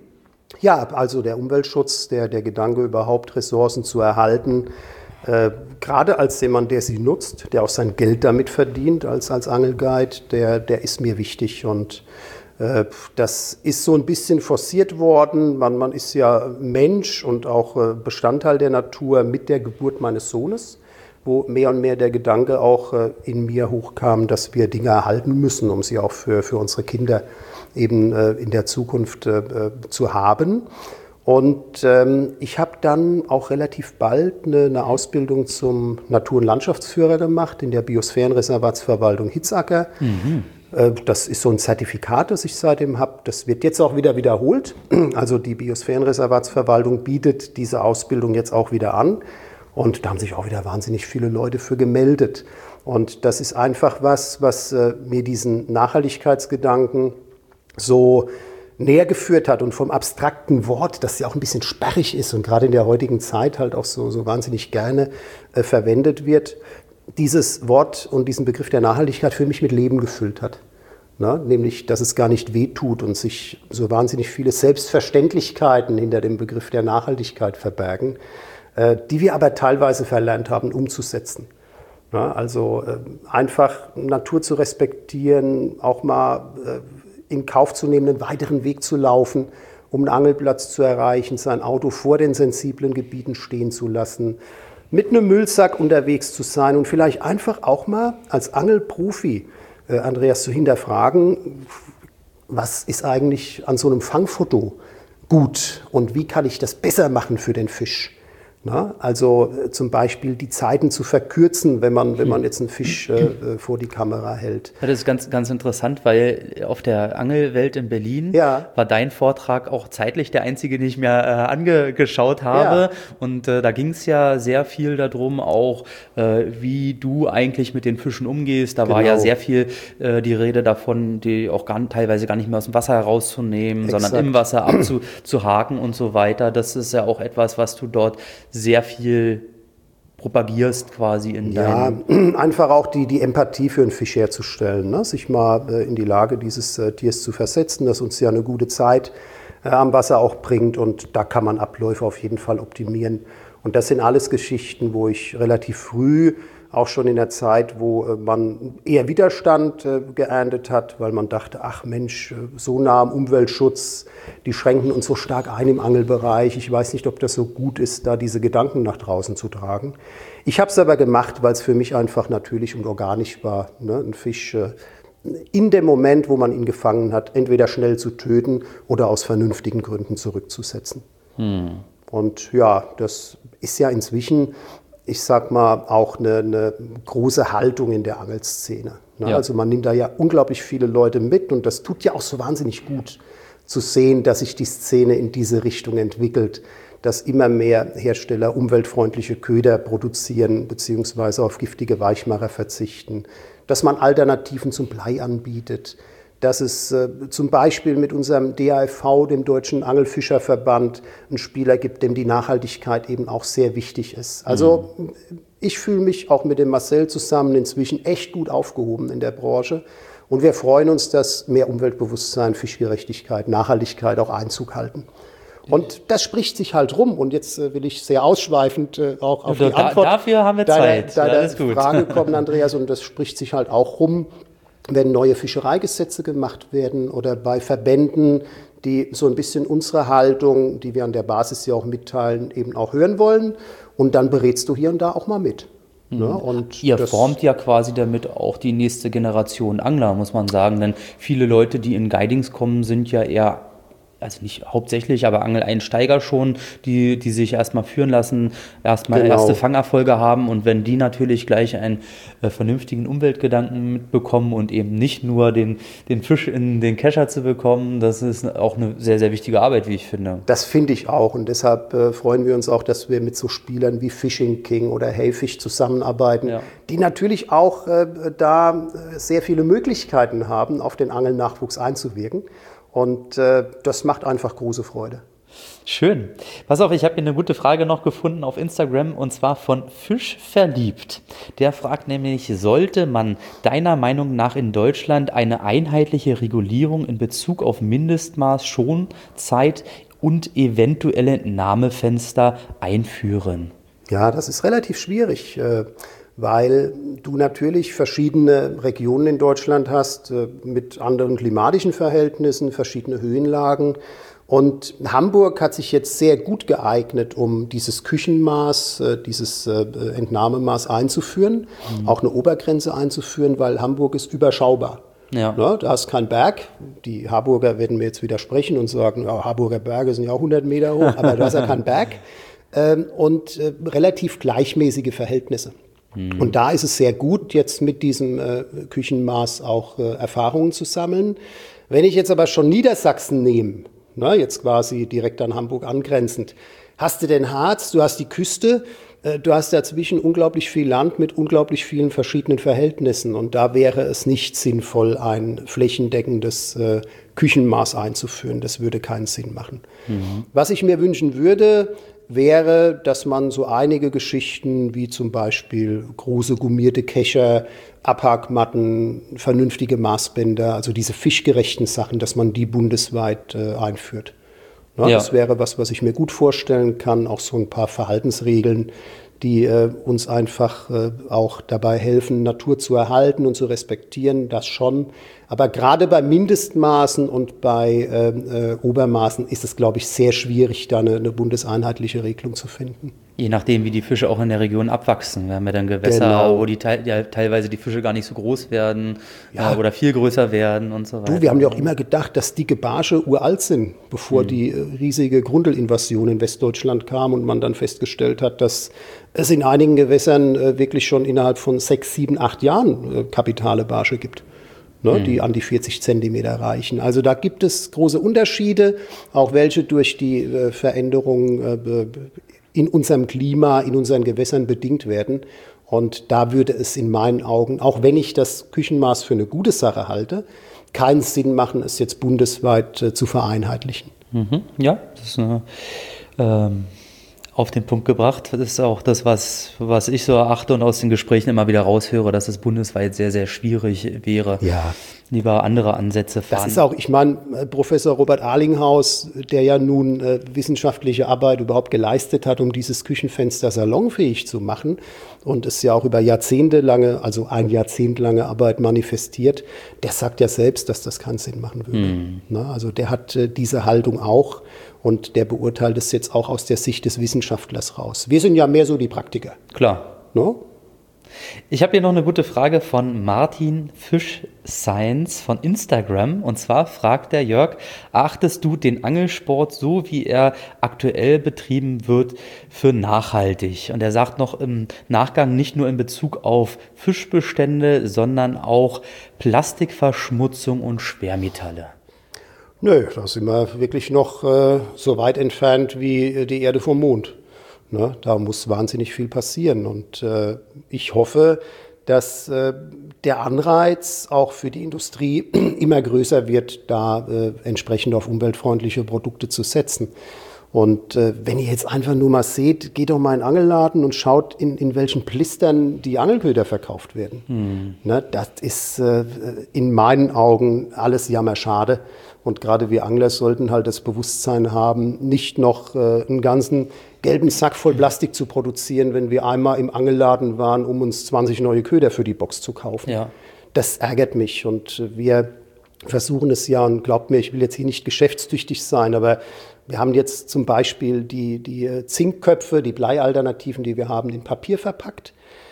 Ja, also der Umweltschutz, der, der Gedanke überhaupt, Ressourcen zu erhalten, Äh, gerade als jemand, der sie nutzt, der auch sein Geld damit verdient als, als Angelguide, der, der ist mir wichtig. Und äh, das ist so ein bisschen forciert worden. Man, man ist ja Mensch und auch äh, Bestandteil der Natur mit der Geburt meines Sohnes, wo mehr und mehr der Gedanke auch äh, in mir hochkam, dass wir Dinge erhalten müssen, um sie auch für, für unsere Kinder eben äh, in der Zukunft äh, zu haben. Und ähm, ich habe dann auch relativ bald eine, eine Ausbildung zum Natur- und Landschaftsführer gemacht in der Biosphärenreservatsverwaltung Hitzacker. Mhm. Äh, das ist so ein Zertifikat, das ich seitdem habe. Das wird jetzt auch wieder wiederholt. Also die Biosphärenreservatsverwaltung bietet diese Ausbildung jetzt auch wieder an. Und da haben sich auch wieder wahnsinnig viele Leute für gemeldet. Und das ist einfach was, was äh, mir diesen Nachhaltigkeitsgedanken so näher geführt hat und vom abstrakten Wort, das ja auch ein bisschen sperrig ist und gerade in der heutigen Zeit halt auch so, so wahnsinnig gerne äh, verwendet wird, dieses Wort und diesen Begriff der Nachhaltigkeit für mich mit Leben gefüllt hat. Na, nämlich, dass es gar nicht wehtut und sich so wahnsinnig viele Selbstverständlichkeiten hinter dem Begriff der Nachhaltigkeit verbergen, äh, die wir aber teilweise verlernt haben, umzusetzen. Na, also äh, einfach Natur zu respektieren, auch mal äh, in Kauf zu nehmen, einen weiteren Weg zu laufen, um einen Angelplatz zu erreichen, sein Auto vor den sensiblen Gebieten stehen zu lassen, mit einem Müllsack unterwegs zu sein und vielleicht einfach auch mal als Angelprofi Äh, Andreas, zu hinterfragen, was ist eigentlich an so einem Fangfoto gut und wie kann ich das besser machen für den Fisch? Na, also äh, zum Beispiel die Zeiten zu verkürzen, wenn man, wenn man jetzt einen Fisch äh, vor die Kamera hält. Das ist ganz, ganz interessant, weil auf der Angelwelt in Berlin ja. war dein Vortrag auch zeitlich der einzige, den ich mir äh, angeschaut habe. Ja. Und äh, da ging es ja sehr viel darum, auch äh, wie du eigentlich mit den Fischen umgehst. Da genau. war ja sehr viel äh, die Rede davon, die auch gar, teilweise gar nicht mehr aus dem Wasser herauszunehmen, Exakt. sondern im Wasser abzuhaken und so weiter. Das ist ja auch etwas, was du dort sehr viel propagierst quasi in ja, deinem... einfach auch die, die Empathie für einen Fisch herzustellen, ne? Sich mal äh, in die Lage dieses äh, Tiers zu versetzen, das uns ja eine gute Zeit äh, am Wasser auch bringt und da kann man Abläufe auf jeden Fall optimieren. Und das sind alles Geschichten, wo ich relativ früh, auch schon in der Zeit, wo äh, man eher Widerstand äh, geerntet hat, weil man dachte, ach Mensch, äh, so nah am Umweltschutz, die schränken uns so stark ein im Angelbereich. Ich weiß nicht, ob das so gut ist, da diese Gedanken nach draußen zu tragen. Ich habe es aber gemacht, weil es für mich einfach natürlich und organisch war, ne? Ein Fisch äh, in dem Moment, wo man ihn gefangen hat, entweder schnell zu töten oder aus vernünftigen Gründen zurückzusetzen. Hm. Und ja, das ist ja inzwischen, ich sag mal, auch eine, eine große Haltung in der Angelszene. Ne? Ja. Also man nimmt da ja unglaublich viele Leute mit und das tut ja auch so wahnsinnig gut zu sehen, dass sich die Szene in diese Richtung entwickelt, dass immer mehr Hersteller umweltfreundliche Köder produzieren bzw. auf giftige Weichmacher verzichten, dass man Alternativen zum Blei anbietet, dass es äh, zum Beispiel mit unserem D A F V, dem Deutschen Angelfischerverband, einen Spieler gibt, dem die Nachhaltigkeit eben auch sehr wichtig ist. Also mhm. ich fühle mich auch mit dem Marcel zusammen inzwischen echt gut aufgehoben in der Branche. Und wir freuen uns, dass mehr Umweltbewusstsein, Fischgerechtigkeit, Nachhaltigkeit auch Einzug halten. Und das spricht sich halt rum. Und jetzt äh, will ich sehr ausschweifend äh, auch auf also die Antwort dafür haben wir deiner, Zeit. deiner ja, Frage kommen, Andreas. Und das spricht sich halt auch rum, wenn neue Fischereigesetze gemacht werden oder bei Verbänden, die so ein bisschen unsere Haltung, die wir an der Basis ja auch mitteilen, eben auch hören wollen. Und dann berätst du hier und da auch mal mit. Mhm. Ja, und ihr formt ja quasi damit auch die nächste Generation Angler, muss man sagen. Denn viele Leute, die in Guidings kommen, sind ja eher, also nicht hauptsächlich, aber Angeleinsteiger schon, die, die sich erstmal führen lassen, erstmal genau. erste Fangerfolge haben. Und wenn die natürlich gleich einen äh, vernünftigen Umweltgedanken mitbekommen und eben nicht nur den, den Fisch in den Kescher zu bekommen, das ist auch eine sehr, sehr wichtige Arbeit, wie ich finde. Das finde ich auch. Und deshalb äh, freuen wir uns auch, dass wir mit so Spielern wie Fishing King oder Heyfish zusammenarbeiten, ja. die natürlich auch äh, da sehr viele Möglichkeiten haben, auf den Angelnachwuchs einzuwirken. Und äh, das macht einfach große Freude. Schön. Pass auf, ich habe hier eine gute Frage noch gefunden auf Instagram und zwar von Fischverliebt. Der fragt nämlich, sollte man deiner Meinung nach in Deutschland eine einheitliche Regulierung in Bezug auf Mindestmaß, Schonzeit und eventuelle Entnahmefenster einführen? Ja, das ist relativ schwierig. Äh, weil du natürlich verschiedene Regionen in Deutschland hast äh, mit anderen klimatischen Verhältnissen, verschiedene Höhenlagen. Und Hamburg hat sich jetzt sehr gut geeignet, um dieses Küchenmaß, äh, dieses äh, Entnahmemaß einzuführen, mhm. auch eine Obergrenze einzuführen, weil Hamburg ist überschaubar. Ja. Ne, da ist kein Berg. Die Harburger werden mir jetzt widersprechen und sagen, ja, Harburger Berge sind ja auch hundert Meter hoch, aber da ist ja kein Berg. Ähm, und äh, relativ gleichmäßige Verhältnisse. Und da ist es sehr gut, jetzt mit diesem äh, Küchenmaß auch äh, Erfahrungen zu sammeln. Wenn ich jetzt aber schon Niedersachsen nehme, ne, jetzt quasi direkt an Hamburg angrenzend, hast du den Harz, du hast die Küste, äh, du hast dazwischen unglaublich viel Land mit unglaublich vielen verschiedenen Verhältnissen. Und da wäre es nicht sinnvoll, ein flächendeckendes äh, Küchenmaß einzuführen. Das würde keinen Sinn machen. Mhm. Was ich mir wünschen würde, wäre, dass man so einige Geschichten wie zum Beispiel große gummierte Kescher, Abhakmatten, vernünftige Maßbänder, also diese fischgerechten Sachen, dass man die bundesweit äh, einführt. Na, ja. Das wäre was, was ich mir gut vorstellen kann, auch so ein paar Verhaltensregeln, die äh, uns einfach äh, auch dabei helfen, Natur zu erhalten und zu respektieren, das schon. Aber gerade bei Mindestmaßen und bei äh, äh, Obermaßen ist es, glaube ich, sehr schwierig, da eine, eine bundeseinheitliche Regelung zu finden. Je nachdem, wie die Fische auch in der Region abwachsen. Wir haben ja dann Gewässer, genau. wo die te- ja, teilweise die Fische gar nicht so groß werden ja. äh, oder viel größer werden und so weiter. Du, wir haben ja auch immer gedacht, dass dicke Barsche uralt sind, bevor hm. die äh, riesige Grundelinvasion in Westdeutschland kam und man dann festgestellt hat, dass es in einigen Gewässern äh, wirklich schon innerhalb von sechs, sieben, acht Jahren äh, kapitale Barsche gibt. Ne, hm. die an die vierzig Zentimeter reichen. Also da gibt es große Unterschiede, auch welche durch die äh, Veränderungen äh, in unserem Klima, in unseren Gewässern bedingt werden. Und da würde es in meinen Augen, auch wenn ich das Küchenmaß für eine gute Sache halte, keinen Sinn machen, es jetzt bundesweit äh, zu vereinheitlichen. Mhm. Ja, das ist eine, ähm, auf den Punkt gebracht. Das ist auch das, was, was ich so erachte und aus den Gesprächen immer wieder raushöre, dass es bundesweit sehr, sehr schwierig wäre. Ja. Lieber andere Ansätze fahren. Das ist auch, ich meine, Professor Robert Arlinghaus, der ja nun äh, wissenschaftliche Arbeit überhaupt geleistet hat, um dieses Küchenfenster salonfähig zu machen und es ja auch über jahrzehntelange, also ein Jahrzehnt lange Arbeit manifestiert, der sagt ja selbst, dass das keinen Sinn machen würde. Hm. Na, also der hat äh, diese Haltung auch und der beurteilt es jetzt auch aus der Sicht des Wissenschaftlers raus. Wir sind ja mehr so die Praktiker. Klar. No? Ich habe hier noch eine gute Frage von Martin Fish Science von Instagram. Und zwar fragt der Jörg, achtest du den Angelsport, so wie er aktuell betrieben wird, für nachhaltig? Und er sagt noch im Nachgang nicht nur in Bezug auf Fischbestände, sondern auch Plastikverschmutzung und Schwermetalle. Nö, da sind wir wirklich noch äh, so weit entfernt wie die Erde vom Mond. Ne, da muss wahnsinnig viel passieren und äh, ich hoffe, dass äh, der Anreiz auch für die Industrie immer größer wird, da äh, entsprechend auf umweltfreundliche Produkte zu setzen. Und äh, wenn ihr jetzt einfach nur mal seht, geht doch mal in den Angelladen und schaut, in, in welchen Plistern die Angelköder verkauft werden. Hm. Ne, das ist äh, in meinen Augen alles jammerschade. Und gerade wir Angler sollten halt das Bewusstsein haben, nicht noch äh, einen ganzen gelben Sack voll Plastik zu produzieren, wenn wir einmal im Angelladen waren, um uns zwanzig neue Köder für die Box zu kaufen. Ja. Das ärgert mich und wir versuchen es ja, und glaubt mir, ich will jetzt hier nicht geschäftstüchtig sein, aber wir haben jetzt zum Beispiel die, die Zinkköpfe, die Bleialternativen, die wir haben, in Papier verpackt,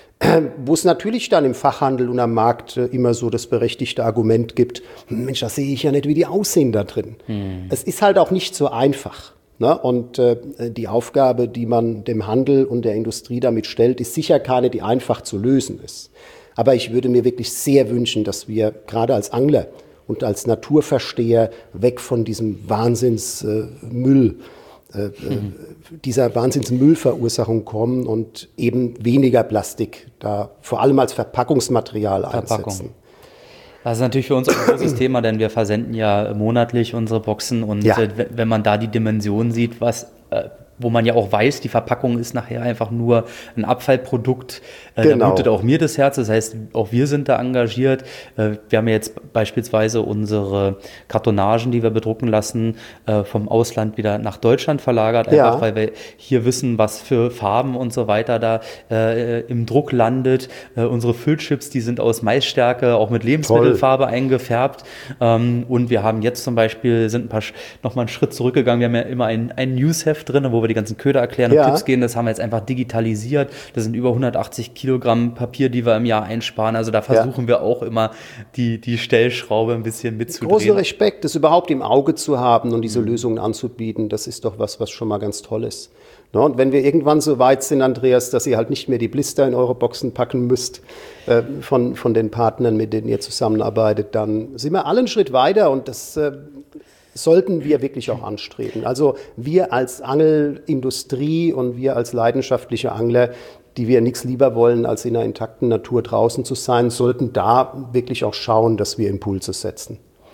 wo es natürlich dann im Fachhandel und am Markt immer so das berechtigte Argument gibt, Mensch, da sehe ich ja nicht, wie die aussehen da drin. Hm. Es ist halt auch nicht so einfach. Ne? Und äh, die Aufgabe, die man dem Handel und der Industrie damit stellt, ist sicher keine, die einfach zu lösen ist. Aber ich würde mir wirklich sehr wünschen, dass wir gerade als Angler und als Naturversteher weg von diesem Wahnsinnsmüll, äh, äh, mhm. dieser Wahnsinnsmüllverursachung kommen und eben weniger Plastik da vor allem als Verpackungsmaterial Verpackung. einsetzen. Das ist natürlich für uns ein großes Thema, denn wir versenden ja monatlich unsere Boxen und ja. äh, wenn man da die Dimension sieht, was äh, wo man ja auch weiß, die Verpackung ist nachher einfach nur ein Abfallprodukt. Äh, genau. Da blutet auch mir das Herz, das heißt, auch wir sind da engagiert. Äh, wir haben ja jetzt beispielsweise unsere Kartonagen, die wir bedrucken lassen, äh, vom Ausland wieder nach Deutschland verlagert, einfach ja. weil wir hier wissen, was für Farben und so weiter da äh, im Druck landet. Äh, unsere Füllchips, die sind aus Maisstärke, auch mit Lebensmittelfarbe Toll. eingefärbt. Ähm, und wir haben jetzt zum Beispiel, sind ein paar noch mal einen Schritt zurückgegangen, wir haben ja immer ein, ein Newsheft drin, wo wir die ganzen Köder erklären und ja. Tipps geben. Das haben wir jetzt einfach digitalisiert. Das sind über hundertachtzig Kilogramm Papier, die wir im Jahr einsparen. Also da versuchen ja. wir auch immer, die, die Stellschraube ein bisschen mitzudrehen. Großen Respekt, das überhaupt im Auge zu haben und diese mhm. Lösungen anzubieten, das ist doch was, was schon mal ganz toll ist. No, und wenn wir irgendwann so weit sind, Andreas, dass ihr halt nicht mehr die Blister in eure Boxen packen müsst äh, von, von den Partnern, mit denen ihr zusammenarbeitet, dann sind wir alle einen Schritt weiter und das äh, sollten wir wirklich auch anstreben. Also wir als Angelindustrie und wir als leidenschaftliche Angler, die wir nichts lieber wollen, als in einer intakten Natur draußen zu sein, sollten da wirklich auch schauen, dass wir Impulse setzen.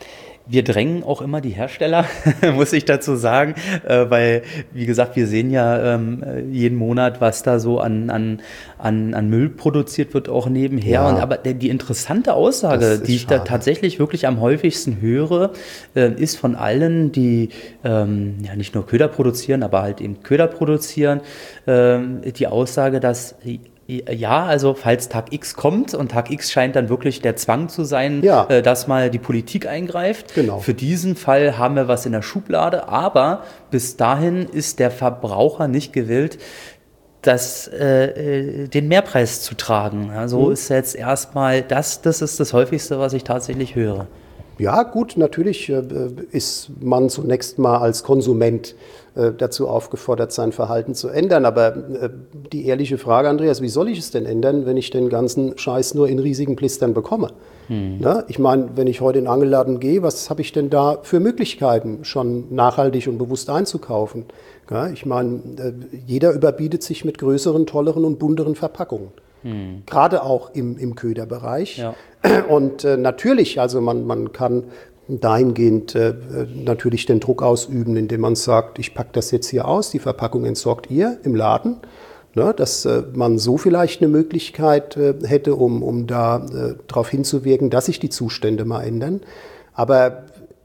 Wir drängen auch immer die Hersteller, muss ich dazu sagen, äh, weil, wie gesagt, wir sehen ja ähm, jeden Monat, was da so an, an, an, an Müll produziert wird, auch nebenher. Ja. Und aber die interessante Aussage, die ich schade. da tatsächlich wirklich am häufigsten höre, äh, ist von allen, die ähm, ja nicht nur Köder produzieren, aber halt eben Köder produzieren, äh, die Aussage, dass ja, also falls Tag X kommt und Tag X scheint dann wirklich der Zwang zu sein, Ja. äh, dass mal die Politik eingreift. Genau. Für diesen Fall haben wir was in der Schublade, aber bis dahin ist der Verbraucher nicht gewillt, das, äh, den Mehrpreis zu tragen. Ja, so Mhm. ist jetzt erstmal, das, das ist das häufigste, was ich tatsächlich höre. Ja, gut, natürlich äh, ist man zunächst mal als Konsument äh, dazu aufgefordert, sein Verhalten zu ändern. Aber äh, die ehrliche Frage, Andreas, wie soll ich es denn ändern, wenn ich den ganzen Scheiß nur in riesigen Blistern bekomme? Hm. Na, ich meine, wenn ich heute in den Angelladen gehe, was habe ich denn da für Möglichkeiten, schon nachhaltig und bewusst einzukaufen? Ja, ich meine, äh, jeder überbietet sich mit größeren, tolleren und bunteren Verpackungen. Hm. Gerade auch im, im Köderbereich. Ja. Und äh, natürlich, also man, man kann dahingehend äh, natürlich den Druck ausüben, indem man sagt, ich packe das jetzt hier aus, die Verpackung entsorgt ihr im Laden. Ne, dass äh, man so vielleicht eine Möglichkeit äh, hätte, um, um da äh, darauf hinzuwirken, dass sich die Zustände mal ändern. Aber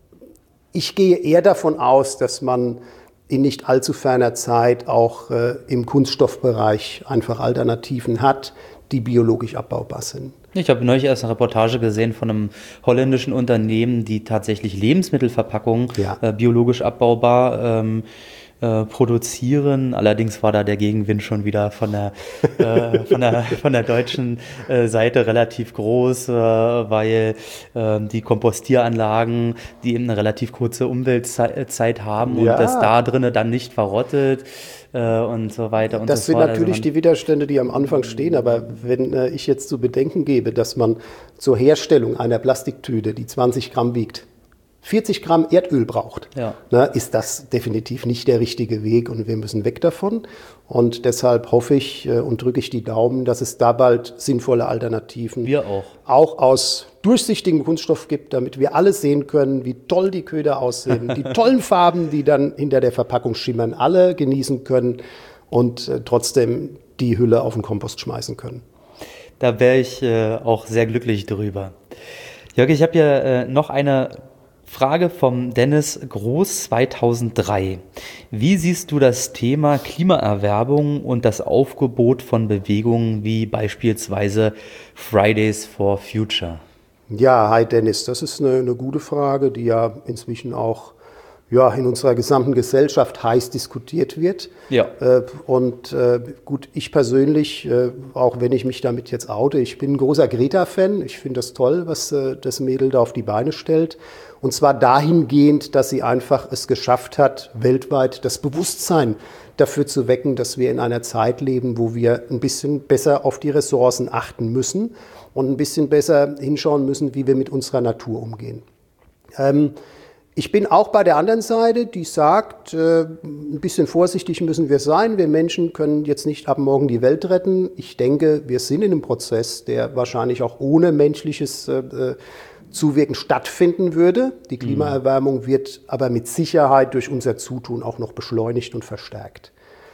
ich gehe eher davon aus, dass man in nicht allzu ferner Zeit auch äh, im Kunststoffbereich einfach Alternativen hat, die biologisch abbaubar sind. Ich habe neulich erst eine Reportage gesehen von einem holländischen Unternehmen, die tatsächlich Lebensmittelverpackungen Ja. äh, biologisch abbaubar ähm, äh, produzieren. Allerdings war da der Gegenwind schon wieder von der, äh, von der, von der deutschen äh, Seite relativ groß, äh, weil äh, die Kompostieranlagen, die eben eine relativ kurze Umweltzeit haben und Ja. das da drinnen dann nicht verrottet äh, und so weiter und Das so sind fort. natürlich Also die Widerstände, die am Anfang stehen. Aber wenn äh, ich jetzt zu bedenken gebe, dass man zur Herstellung einer Plastiktüte, die zwanzig Gramm wiegt, vierzig Gramm Erdöl braucht, Ja. ne, ist das definitiv nicht der richtige Weg und wir müssen weg davon. Und deshalb hoffe ich äh, und drücke ich die Daumen, dass es da bald sinnvolle Alternativen Wir auch. auch aus durchsichtigem Kunststoff gibt, damit wir alle sehen können, wie toll die Köder aussehen, die tollen Farben, die dann hinter der Verpackung schimmern, alle genießen können und äh, trotzdem die Hülle auf den Kompost schmeißen können. Da wäre ich äh, auch sehr glücklich drüber. Jörg, ich habe hier äh, noch eine Frage vom Dennis Groß zweitausenddrei. Wie siehst du das Thema Klimaerwärmung und das Aufgebot von Bewegungen wie beispielsweise Fridays for Future? Ja, hi Dennis, das ist eine, eine gute Frage, die ja inzwischen auch ja, in unserer gesamten Gesellschaft heiß diskutiert wird. Ja. Äh, und äh, gut, ich persönlich, äh, auch wenn ich mich damit jetzt oute, ich bin ein großer Greta-Fan. Ich finde das toll, was äh, das Mädel da auf die Beine stellt. Und zwar dahingehend, dass sie einfach es geschafft hat, weltweit das Bewusstsein dafür zu wecken, dass wir in einer Zeit leben, wo wir ein bisschen besser auf die Ressourcen achten müssen und ein bisschen besser hinschauen müssen, wie wir mit unserer Natur umgehen. Ähm, Ich bin auch bei der anderen Seite, die sagt, äh, ein bisschen vorsichtig müssen wir sein. Wir Menschen können jetzt nicht ab morgen die Welt retten. Ich denke, wir sind in einem Prozess, der wahrscheinlich auch ohne menschliches äh, Zuwirken stattfinden würde. Die Klimaerwärmung wird aber mit Sicherheit durch unser Zutun auch noch beschleunigt und verstärkt.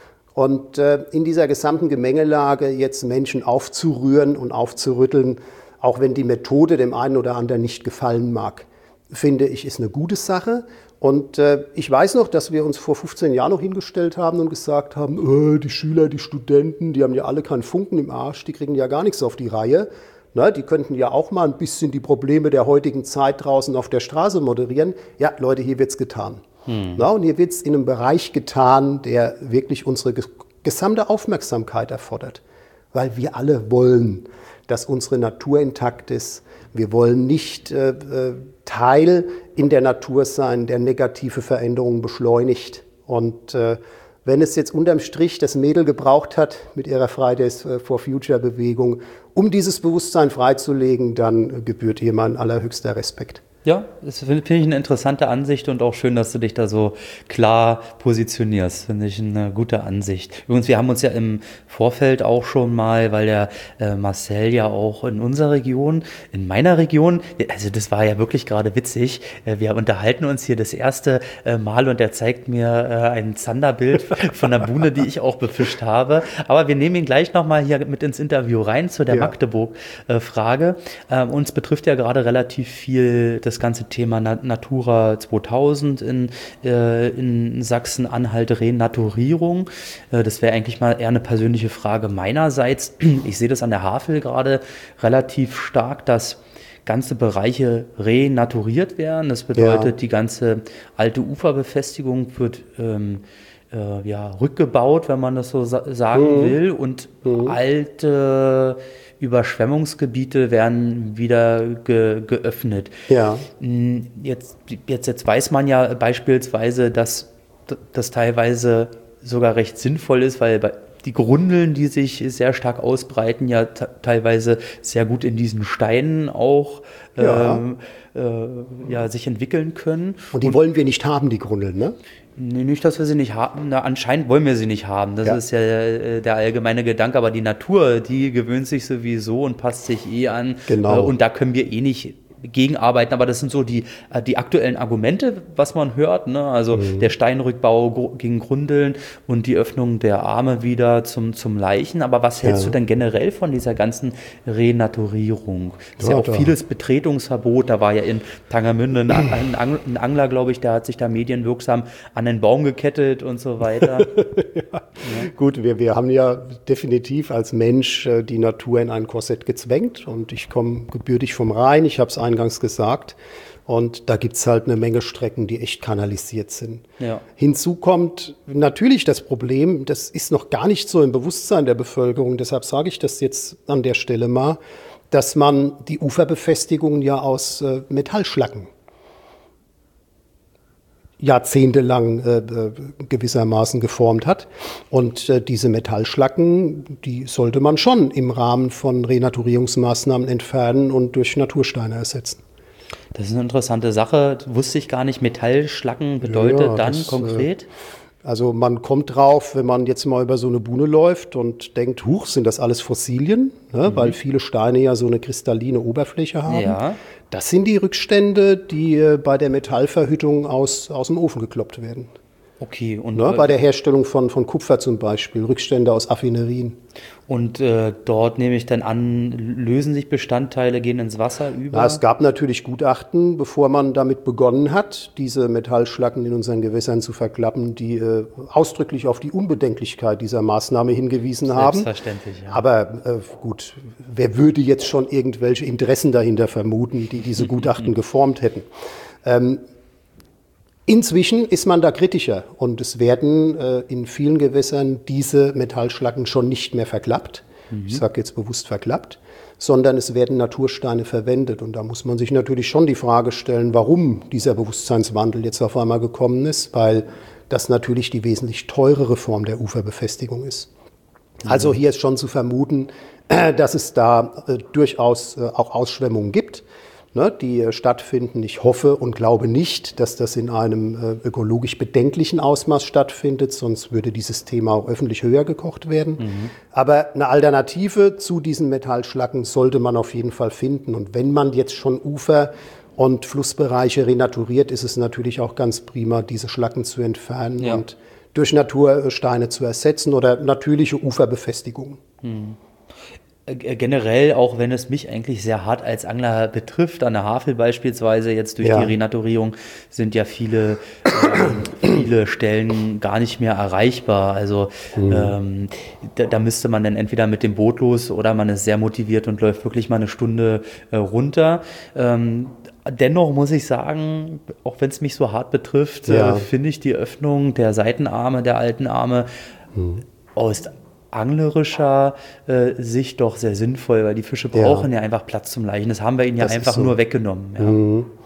Und äh, in dieser gesamten Gemengelage jetzt Menschen aufzurühren und aufzurütteln, auch wenn die Methode dem einen oder anderen nicht gefallen mag, finde ich, ist eine gute Sache. Und äh, ich weiß noch, dass wir uns vor fünfzehn Jahren noch hingestellt haben und gesagt haben, äh, die Schüler, die Studenten, die haben ja alle keinen Funken im Arsch, die kriegen ja gar nichts auf die Reihe. Na, die könnten ja auch mal ein bisschen die Probleme der heutigen Zeit draußen auf der Straße moderieren. Ja, Leute, hier wird's getan. Hm. Na, und hier wird's in einem Bereich getan, der wirklich unsere ges- gesamte Aufmerksamkeit erfordert. Weil wir alle wollen, dass unsere Natur intakt ist. Wir wollen nicht äh, Teil in der Natur sein, der negative Veränderungen beschleunigt. Und äh, wenn es jetzt unterm Strich das Mädel gebraucht hat mit ihrer Fridays for Future Bewegung, um dieses Bewusstsein freizulegen, dann gebührt ihr mein allerhöchster Respekt. Ja, das finde find ich eine interessante Ansicht und auch schön, dass du dich da so klar positionierst. Finde ich eine gute Ansicht. Übrigens, wir haben uns ja im Vorfeld auch schon mal, weil der äh, Marcel ja auch in unserer Region, in meiner Region, also das war ja wirklich gerade witzig, äh, wir unterhalten uns hier das erste äh, Mal und er zeigt mir äh, ein Zanderbild von der Buhne, die ich auch befischt habe. Aber wir nehmen ihn gleich nochmal hier mit ins Interview rein zu der ja. Magdeburg-Frage. Äh, uns betrifft ja gerade relativ viel das das ganze Thema Natura zweitausend in, äh, in Sachsen-Anhalt, Renaturierung. Äh, das wäre eigentlich mal eher eine persönliche Frage meinerseits. Ich sehe das an der Havel gerade relativ stark, dass ganze Bereiche renaturiert werden. Das bedeutet, ja. die ganze alte Uferbefestigung wird ähm, äh, ja, rückgebaut, wenn man das so sa- sagen mhm. will. Und mhm. alte Überschwemmungsgebiete werden wieder ge- geöffnet. Ja. Jetzt, jetzt, jetzt weiß man ja beispielsweise, dass das teilweise sogar recht sinnvoll ist, weil die Grundeln, die sich sehr stark ausbreiten, ja t- teilweise sehr gut in diesen Steinen auch ja. Ähm, äh, ja, sich entwickeln können. Und die Und, wollen wir nicht haben, die Grundeln, ne? Nee, nicht, dass wir sie nicht haben. Na, anscheinend wollen wir sie nicht haben. Das ja. ist ja der, der allgemeine Gedanke. Aber die Natur, die gewöhnt sich sowieso und passt sich eh an. Genau. Und da können wir eh nicht gegenarbeiten, aber das sind so die, die aktuellen Argumente, was man hört, ne? Also mhm. der Steinrückbau gegen Grundeln und die Öffnung der Arme wieder zum, zum Leichen. Aber was hältst ja. du denn generell von dieser ganzen Renaturierung? Das ist ja, ja auch da. vieles Betretungsverbot. Da war ja in Tangermünde ein, ein, ein Angler, glaube ich, der hat sich da medienwirksam an den Baum gekettet und so weiter. ja. Ja. Gut, wir, wir haben ja definitiv als Mensch die Natur in ein Korsett gezwängt und ich komme gebürtig vom Rhein, ich habe es eingangs gesagt. Und da gibt es halt eine Menge Strecken, die echt kanalisiert sind. Ja. Hinzu kommt natürlich das Problem, das ist noch gar nicht so im Bewusstsein der Bevölkerung, deshalb sage ich das jetzt an der Stelle mal, dass man die Uferbefestigungen ja aus äh, Metallschlacken jahrzehntelang äh, gewissermaßen geformt hat. Und äh, diese Metallschlacken, die sollte man schon im Rahmen von Renaturierungsmaßnahmen entfernen und durch Natursteine ersetzen. Das ist eine interessante Sache. Wusste ich gar nicht. Metallschlacken bedeutet ja, dann das, konkret? Also man kommt drauf, wenn man jetzt mal über so eine Buhne läuft und denkt, huch, sind das alles Fossilien? Ne? Mhm. Weil viele Steine ja so eine kristalline Oberfläche haben. Ja. Das sind die Rückstände, die äh, bei der Metallverhüttung aus, aus dem Ofen gekloppt werden. Okay. Und ne? Bei der Herstellung von, von Kupfer zum Beispiel, Rückstände aus Affinerien. Und äh, dort nehme ich dann an, lösen sich Bestandteile, gehen ins Wasser über? Na, es gab natürlich Gutachten, bevor man damit begonnen hat, diese Metallschlacken in unseren Gewässern zu verklappen, die äh, ausdrücklich auf die Unbedenklichkeit dieser Maßnahme hingewiesen haben. Selbstverständlich, ja. Aber äh, gut, wer würde jetzt schon irgendwelche Interessen dahinter vermuten, die diese Gutachten geformt hätten? Ähm, Inzwischen ist man da kritischer und es werden äh, in vielen Gewässern diese Metallschlacken schon nicht mehr verklappt. Mhm. Ich sage jetzt bewusst verklappt, sondern es werden Natursteine verwendet. Und da muss man sich natürlich schon die Frage stellen, warum dieser Bewusstseinswandel jetzt auf einmal gekommen ist, weil das natürlich die wesentlich teurere Form der Uferbefestigung ist. Mhm. Also hier ist schon zu vermuten, äh, dass es da äh, durchaus äh, auch Ausschwemmungen gibt, ne, die äh, stattfinden. Ich hoffe und glaube nicht, dass das in einem äh, ökologisch bedenklichen Ausmaß stattfindet, sonst würde dieses Thema auch öffentlich höher gekocht werden. Mhm. Aber eine Alternative zu diesen Metallschlacken sollte man auf jeden Fall finden. Und wenn man jetzt schon Ufer und Flussbereiche renaturiert, ist es natürlich auch ganz prima, diese Schlacken zu entfernen ja. und durch Natursteine zu ersetzen oder natürliche Uferbefestigungen. Mhm. Generell, auch wenn es mich eigentlich sehr hart als Angler betrifft, an der Havel beispielsweise, jetzt durch ja. die Renaturierung sind ja viele, ähm, viele Stellen gar nicht mehr erreichbar. Also mhm. ähm, da, da müsste man dann entweder mit dem Boot los oder man ist sehr motiviert und läuft wirklich mal eine Stunde äh, runter. Ähm, dennoch muss ich sagen, auch wenn es mich so hart betrifft, ja. äh, finde ich die Öffnung der Seitenarme, der alten Arme mhm. aus anglerischer äh, Sicht doch sehr sinnvoll, weil die Fische brauchen ja, ja einfach Platz zum Laichen. Das haben wir ihnen ja das einfach so. nur weggenommen. Ja. Mhm.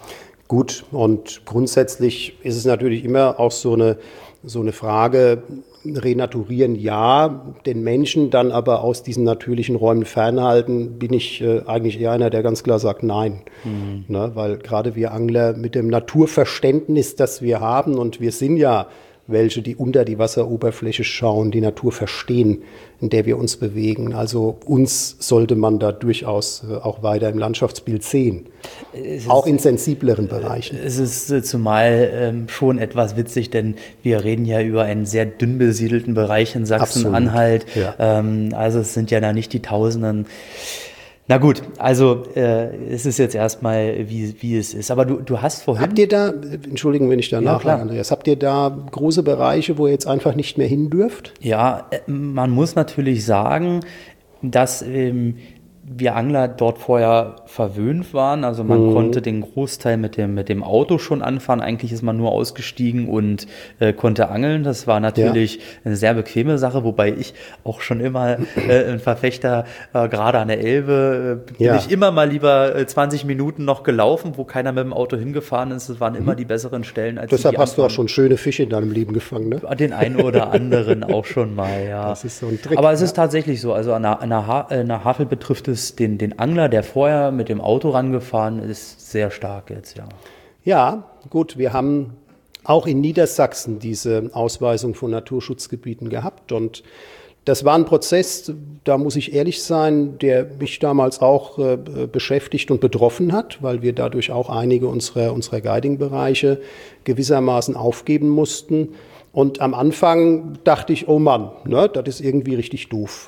Gut, und grundsätzlich ist es natürlich immer auch so eine, so eine Frage, renaturieren ja, den Menschen dann aber aus diesen natürlichen Räumen fernhalten, bin ich äh, eigentlich eher einer, der ganz klar sagt nein. Mhm. Ne, weil gerade wir Angler mit dem Naturverständnis, das wir haben, und wir sind ja welche, die unter die Wasseroberfläche schauen, die Natur verstehen, in der wir uns bewegen. Also uns sollte man da durchaus auch weiter im Landschaftsbild sehen, ist, auch in sensibleren Bereichen. Es ist zumal ähm, schon etwas witzig, denn wir reden ja über einen sehr dünn besiedelten Bereich in Sachsen-Anhalt. Ja. Ähm, also es sind ja da nicht die Tausenden. Na gut, also äh, es ist jetzt erstmal, wie, wie es ist. Aber du, du hast vorhin... Habt ihr da, entschuldigen, wenn ich da nachfrage, Andreas, habt ihr da große Bereiche, wo ihr jetzt einfach nicht mehr hin dürft? Ja, man muss natürlich sagen, dass ähm, wir Angler dort vorher verwöhnt waren. Also man mhm. konnte den Großteil mit dem, mit dem Auto schon anfahren. Eigentlich ist man nur ausgestiegen und äh, konnte angeln. Das war natürlich ja. eine sehr bequeme Sache, wobei ich auch schon immer äh, ein Verfechter, äh, gerade an der Elbe, äh, bin ja. ich immer mal lieber äh, zwanzig Minuten noch gelaufen, wo keiner mit dem Auto hingefahren ist. Das waren mhm. immer die besseren Stellen. Als Deshalb die hast du auch schon schöne Fische in deinem Leben gefangen, ne? Den einen oder anderen auch schon mal, ja. Das ist so ein Trick. Aber es ist tatsächlich so, also an der, an der, ha- an der Havel betrifft es Den, den Angler, der vorher mit dem Auto rangefahren ist, sehr stark jetzt, ja. Ja, gut, wir haben auch in Niedersachsen diese Ausweisung von Naturschutzgebieten gehabt und das war ein Prozess, da muss ich ehrlich sein, der mich damals auch äh, beschäftigt und betroffen hat, weil wir dadurch auch einige unserer, unserer Guiding-Bereiche gewissermaßen aufgeben mussten. Und am Anfang dachte ich, oh Mann, ne, das ist irgendwie richtig doof.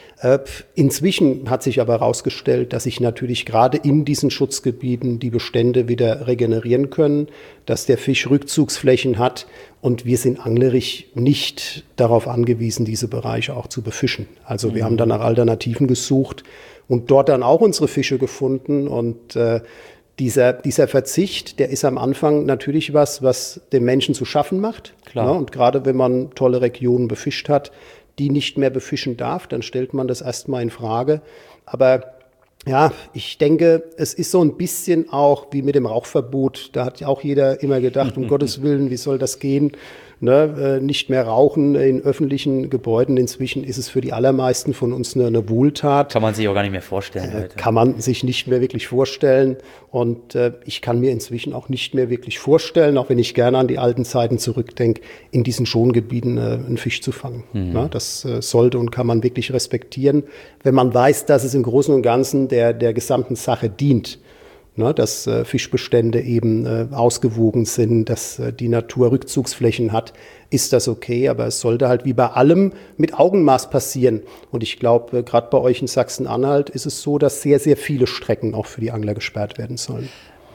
Inzwischen hat sich aber herausgestellt, dass sich natürlich gerade in diesen Schutzgebieten die Bestände wieder regenerieren können, dass der Fisch Rückzugsflächen hat und wir sind anglerisch nicht darauf angewiesen, diese Bereiche auch zu befischen. Also wir mhm. haben dann nach Alternativen gesucht und dort dann auch unsere Fische gefunden und äh, dieser, dieser Verzicht, der ist am Anfang natürlich was, was dem Menschen zu schaffen macht. Klar. Ja, und gerade wenn man tolle Regionen befischt hat, die nicht mehr befischen darf, dann stellt man das erstmal in Frage. Aber ja, ich denke, es ist so ein bisschen auch wie mit dem Rauchverbot. Da hat ja auch jeder immer gedacht, um Gottes Willen, wie soll das gehen? Ne, äh, nicht mehr rauchen in öffentlichen Gebäuden. Inzwischen ist es für die allermeisten von uns eine, eine Wohltat. Kann man sich auch gar nicht mehr vorstellen. Äh, kann man sich nicht mehr wirklich vorstellen. Und äh, ich kann mir inzwischen auch nicht mehr wirklich vorstellen, auch wenn ich gerne an die alten Zeiten zurückdenke, in diesen Schongebieten äh, einen Fisch zu fangen. Mhm. Na, das äh, sollte und kann man wirklich respektieren, wenn man weiß, dass es im Großen und Ganzen der, der gesamten Sache dient. Ne, dass äh, Fischbestände eben äh, ausgewogen sind, dass äh, die Natur Rückzugsflächen hat, ist das okay. Aber es sollte halt wie bei allem mit Augenmaß passieren. Und ich glaube, äh, gerade bei euch in Sachsen-Anhalt ist es so, dass sehr, sehr viele Strecken auch für die Angler gesperrt werden sollen.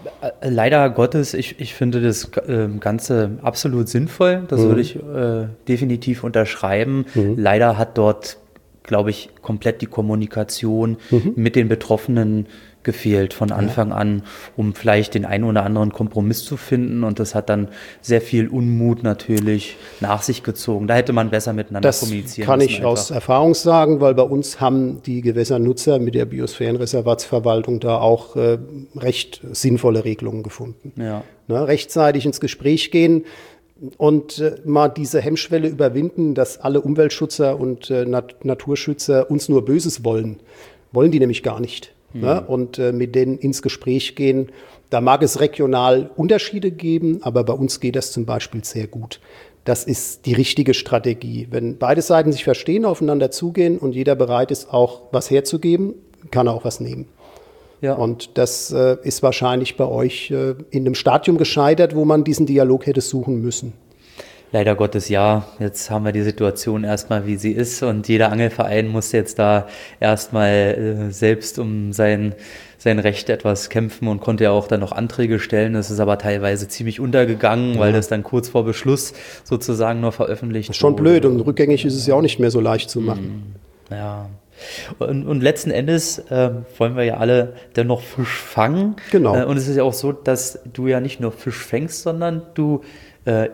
Leider Gottes, ich, ich finde das äh, Ganze absolut sinnvoll. Das mhm. würde ich äh, definitiv unterschreiben. Mhm. Leider hat dort, glaube ich, komplett die Kommunikation mhm. mit den Betroffenen gefehlt von Anfang ja. an, um vielleicht den einen oder anderen Kompromiss zu finden. Und das hat dann sehr viel Unmut natürlich nach sich gezogen. Da hätte man besser miteinander das kommunizieren kann müssen. Ich einfach. Aus Erfahrung sagen, weil bei uns haben die Gewässernutzer mit der Biosphärenreservatsverwaltung da auch äh, recht sinnvolle Regelungen gefunden. Ja. Ne, rechtzeitig ins Gespräch gehen und äh, mal diese Hemmschwelle überwinden, dass alle Umweltschützer und äh, Nat- Naturschützer uns nur Böses wollen. Wollen die nämlich gar nicht. Mhm. Ne? Und äh, mit denen ins Gespräch gehen. Da mag es regional Unterschiede geben, aber bei uns geht das zum Beispiel sehr gut. Das ist die richtige Strategie. Wenn beide Seiten sich verstehen, aufeinander zugehen und jeder bereit ist, auch was herzugeben, kann er auch was nehmen. Ja. Und das äh, ist wahrscheinlich bei euch äh, in einem Stadium gescheitert, wo man diesen Dialog hätte suchen müssen. Leider Gottes ja. Jetzt haben wir die Situation erstmal, wie sie ist und jeder Angelverein muss jetzt da erstmal äh, selbst um sein, sein Recht etwas kämpfen und konnte ja auch dann noch Anträge stellen. Das ist aber teilweise ziemlich untergegangen, ja. weil das dann kurz vor Beschluss sozusagen nur veröffentlicht wurde. Das ist schon blöd und rückgängig ist es ja auch nicht mehr so leicht zu machen. Ja. Und, und letzten Endes äh, wollen wir ja alle dennoch Fisch fangen. Genau. Äh, und es ist ja auch so, dass du ja nicht nur Fisch fängst, sondern du äh,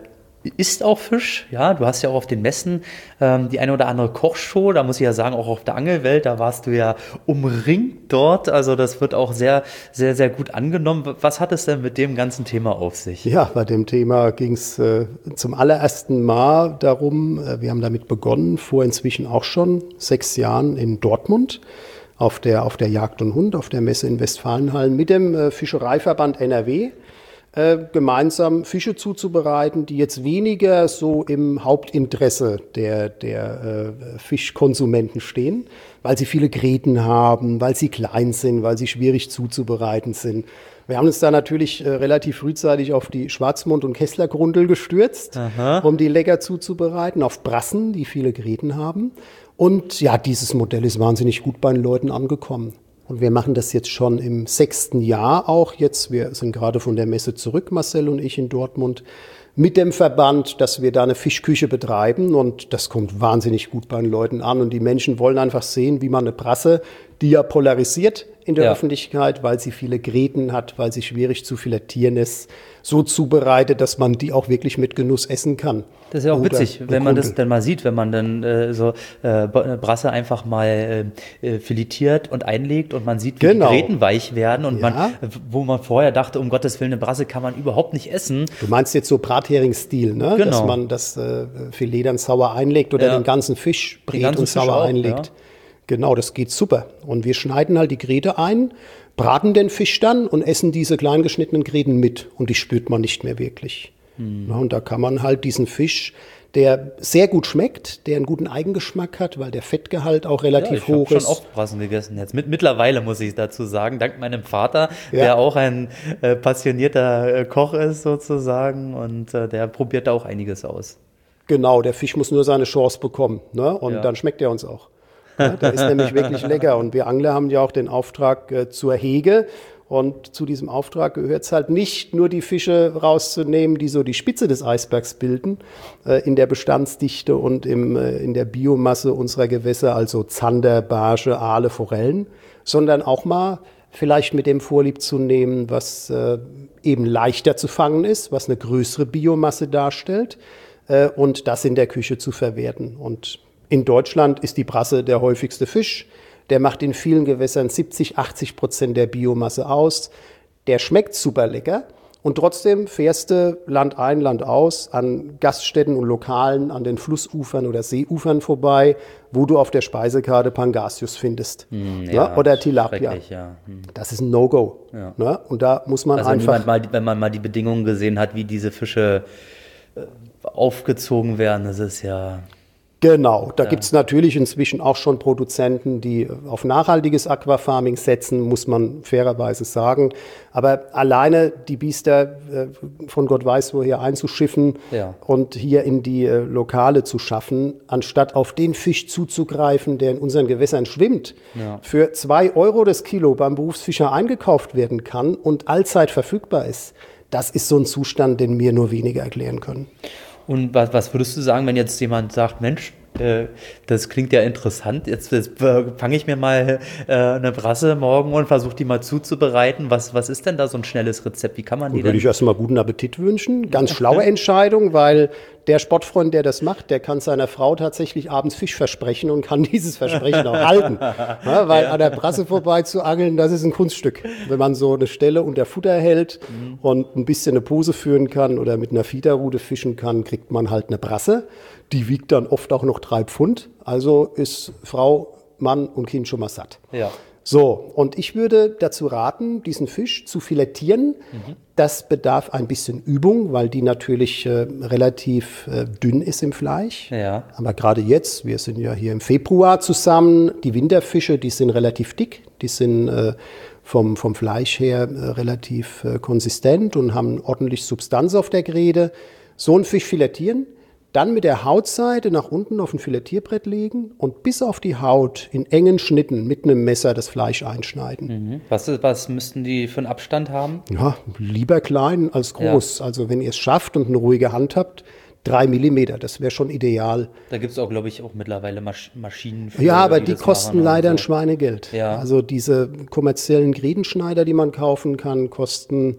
isst auch Fisch. Ja, du hast ja auch auf den Messen ähm, die eine oder andere Kochshow. Da muss ich ja sagen, auch auf der Angelwelt, da warst du ja umringt dort. Also das wird auch sehr, sehr, sehr gut angenommen. Was hat es denn mit dem ganzen Thema auf sich? Ja, bei dem Thema ging es äh, zum allerersten Mal darum, äh, wir haben damit begonnen, vor inzwischen auch schon sechs Jahren in Dortmund auf der, auf der Jagd und Hund, auf der Messe in Westfalenhallen mit dem äh, Fischereiverband N R W äh, gemeinsam Fische zuzubereiten, die jetzt weniger so im Hauptinteresse der, der äh, Fischkonsumenten stehen, weil sie viele Gräten haben, weil sie klein sind, weil sie schwierig zuzubereiten sind. Wir haben uns da natürlich äh, relativ frühzeitig auf die Schwarzmund- und Kesslergrundel gestürzt, Aha. um die lecker zuzubereiten, auf Brassen, die viele Gräten haben. Und ja, dieses Modell ist wahnsinnig gut bei den Leuten angekommen. Und wir machen das jetzt schon im sechsten Jahr auch jetzt. Wir sind gerade von der Messe zurück, Marcel und ich in Dortmund, mit dem Verband, dass wir da eine Fischküche betreiben. Und das kommt wahnsinnig gut bei den Leuten an. Und die Menschen wollen einfach sehen, wie man eine Brasse, die ja polarisiert in der ja. Öffentlichkeit, weil sie viele Gräten hat, weil sie schwierig zu filetieren ist, so zubereitet, dass man die auch wirklich mit Genuss essen kann. Das ist ja auch Oder witzig, wenn man das dann mal sieht, wenn man dann äh, so äh, Brasse einfach mal äh, filetiert und einlegt und man sieht, wie genau. die Gräten weich werden und ja. man, wo man vorher dachte, um Gottes Willen, eine Brasse kann man überhaupt nicht essen. Du meinst jetzt so Brathering-Stil, ne? Genau. Dass man das äh, Filet dann sauer einlegt oder ja. den ganzen Fisch brät und sauer einlegt. Ja. Genau, das geht super. Und wir schneiden halt die Gräte ein, braten den Fisch dann und essen diese klein geschnittenen Gräten mit. Und die spürt man nicht mehr wirklich. Hm. Ja, und da kann man halt diesen Fisch, der sehr gut schmeckt, der einen guten Eigengeschmack hat, weil der Fettgehalt auch relativ ja, hoch ist. Ich habe schon oft Brassen gegessen jetzt. Mit, mittlerweile muss ich dazu sagen, dank meinem Vater, ja. der auch ein äh, passionierter äh, Koch ist sozusagen und äh, der probiert da auch einiges aus. Genau, der Fisch muss nur seine Chance bekommen, ne? Und ja. dann schmeckt er uns auch. Ja, der ist nämlich wirklich lecker. Und wir Angler haben ja auch den Auftrag äh, zur Hege. Und zu diesem Auftrag gehört es halt nicht nur, die Fische rauszunehmen, die so die Spitze des Eisbergs bilden, äh, in der Bestandsdichte und im, äh, in der Biomasse unserer Gewässer, also Zander, Barsche, Aale, Forellen, sondern auch mal vielleicht mit dem Vorlieb zu nehmen, was äh, eben leichter zu fangen ist, was eine größere Biomasse darstellt äh, und das in der Küche zu verwerten. Und in Deutschland ist die Brasse der häufigste Fisch. Der macht in vielen Gewässern siebzig, achtzig Prozent der Biomasse aus. Der schmeckt super lecker. Und trotzdem fährst du Land ein, Land aus an Gaststätten und Lokalen, an den Flussufern oder Seeufern vorbei, wo du auf der Speisekarte Pangasius findest. Mm, ja, ja, oder Tilapia. Ja. Hm. Das ist ein No-Go. Ja. Ne? Und da muss man also einfach... Mal, wenn man mal die Bedingungen gesehen hat, wie diese Fische äh, aufgezogen werden, das ist ja... Genau, da ja. gibt es natürlich inzwischen auch schon Produzenten, die auf nachhaltiges Aquafarming setzen, muss man fairerweise sagen. Aber alleine die Biester äh, von Gott weiß woher einzuschiffen ja. und hier in die äh, Lokale zu schaffen, anstatt auf den Fisch zuzugreifen, der in unseren Gewässern schwimmt, ja. für zwei Euro das Kilo beim Berufsfischer eingekauft werden kann und allzeit verfügbar ist, das ist so ein Zustand, den wir nur weniger erklären können. Und was, was würdest du sagen, wenn jetzt jemand sagt, Mensch, äh, das klingt ja interessant, jetzt, jetzt äh, fange ich mir mal äh, eine Brasse morgen und versuche die mal zuzubereiten. Was, was ist denn da so ein schnelles Rezept? Wie kann man die denn? Würde ich erstmal guten Appetit wünschen. Ganz schlaue Entscheidung, weil der Sportfreund, der das macht, der kann seiner Frau tatsächlich abends Fisch versprechen und kann dieses Versprechen auch halten. Ja, weil ja. an der Brasse vorbei zu angeln, das ist ein Kunststück. Wenn man so eine Stelle unter Futter hält mhm. und ein bisschen eine Pose führen kann oder mit einer Fiederrute fischen kann, kriegt man halt eine Brasse. Die wiegt dann oft auch noch drei Pfund. Also ist Frau, Mann und Kind schon mal satt. Ja. So, und ich würde dazu raten, diesen Fisch zu filetieren. Mhm. Das bedarf ein bisschen Übung, weil die natürlich äh, relativ äh, dünn ist im Fleisch. Ja. Aber gerade jetzt, wir sind ja hier im Februar zusammen, die Winterfische, die sind relativ dick, die sind äh, vom, vom Fleisch her äh, relativ äh, konsistent und haben ordentlich Substanz auf der Gräte. So einen Fisch filetieren. Dann mit der Hautseite nach unten auf ein Filetierbrett legen und bis auf die Haut in engen Schnitten mit einem Messer das Fleisch einschneiden. Mhm. Was, was müssten die für einen Abstand haben? Ja, lieber klein als groß. Ja. Also wenn ihr es schafft und eine ruhige Hand habt, drei Millimeter, das wäre schon ideal. Da gibt es auch, glaube ich, auch mittlerweile Masch- Maschinen für. Ja, aber die, die kosten leider so. ein Schweinegeld. Ja. Also diese kommerziellen Grätenschneider, die man kaufen kann, kosten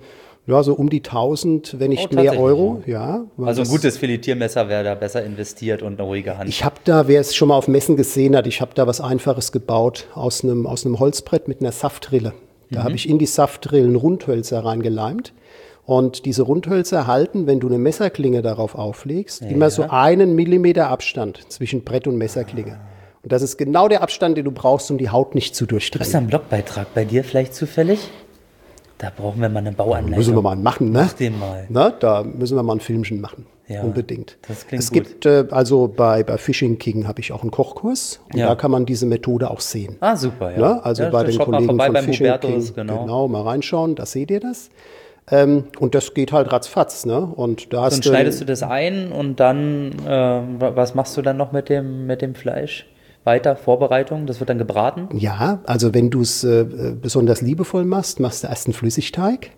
Ja, so um die tausend, wenn nicht Oh, mehr tatsächlich, Euro. Ja, weil Also ein das- gutes Filetiermesser wäre da besser investiert und eine ruhige Hand. Ich habe da, wer es schon mal auf Messen gesehen hat, ich habe da was Einfaches gebaut aus einem, aus einem Holzbrett mit einer Saftrille. Da habe ich in die Saftrillen Rundhölzer reingeleimt. Und diese Rundhölzer halten, wenn du eine Messerklinge darauf auflegst, immer so einen Millimeter Abstand zwischen Brett und Messerklinge. Und das ist genau der Abstand, den du brauchst, um die Haut nicht zu Gibt es da durchtrennen. einen Blogbeitrag bei dir vielleicht zufällig? Da brauchen wir mal eine Bauanleitung. Müssen wir mal einen machen, ne? Mach den mal. Na, da müssen wir mal ein Filmchen machen. Ja, Unbedingt. das klingt es gut. gibt, äh, also bei, bei Fishing King habe ich auch einen Kochkurs. Und Ja. da kann man diese Methode auch sehen. Ah, super, ja. Ne? Also ja, bei den schaut mal Kollegen vorbei von beim Fishing Hubertus, King, genau. genau, mal reinschauen, da seht ihr das. Ähm, und das geht halt ratzfatz, ne? Und da hast Dann schneidest du das ein und dann, äh, wa- was machst du dann noch mit dem, mit dem Fleisch? Weiter, Vorbereitung, das wird dann gebraten? Ja, also wenn du es äh, besonders liebevoll machst, machst du erst einen Flüssigteig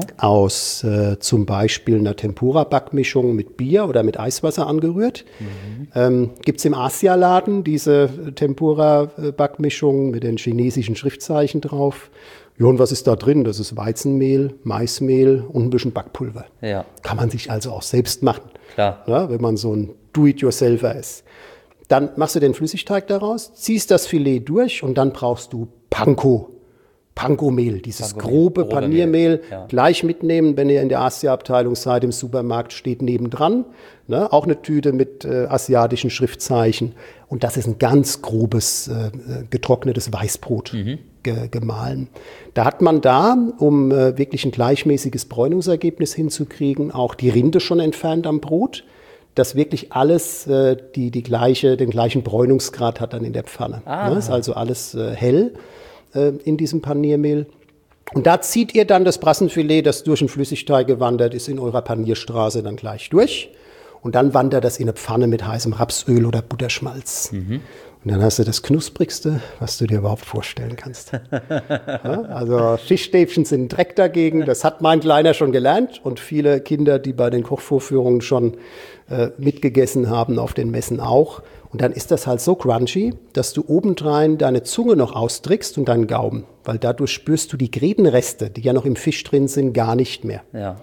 aus äh, zum Beispiel einer Tempura-Backmischung mit Bier oder mit Eiswasser angerührt. Mhm. Ähm, Gibt es im Asialaden diese Tempura-Backmischung mit den chinesischen Schriftzeichen drauf. Ja, und was ist da drin? Das ist Weizenmehl, Maismehl und ein bisschen Backpulver. Ja, Kann man sich also auch selbst machen, klar. ja, wenn man so ein Do-it-yourselfer ist. Dann machst du den Flüssigteig daraus, ziehst das Filet durch und dann brauchst du Panko. Panko-Mehl, dieses Panko-Mehl, grobe grobe Paniermehl, Mehl, ja. gleich mitnehmen, wenn ihr in der Asia-Abteilung seid, im Supermarkt steht nebendran. Ne? Auch eine Tüte mit äh, asiatischen Schriftzeichen. Und das ist ein ganz grobes, äh, getrocknetes Weißbrot Mhm. ge gemahlen. Da hat man da, um äh, wirklich ein gleichmäßiges Bräunungsergebnis hinzukriegen, auch die Rinde schon entfernt am Brot, dass wirklich alles äh, die, die gleiche, den gleichen Bräunungsgrad hat dann in der Pfanne. Ah. Ne? Ist also alles äh, hell äh, in diesem Paniermehl. Und da zieht ihr dann das Brassenfilet, das durch den Flüssigteig gewandert ist, in eurer Panierstraße dann gleich durch. Und dann wandert das in eine Pfanne mit heißem Rapsöl oder Butterschmalz. Mhm. Und dann hast du das Knusprigste, was du dir überhaupt vorstellen kannst. Ja, also Fischstäbchen sind Dreck dagegen. Das hat mein Kleiner schon gelernt. Und viele Kinder, die bei den Kochvorführungen schon äh, mitgegessen haben, auf den Messen auch. Und dann ist das halt so crunchy, dass du obendrein deine Zunge noch austrickst und deinen Gaumen. Weil dadurch spürst du die Grebenreste, die ja noch im Fisch drin sind, gar nicht mehr. Ja,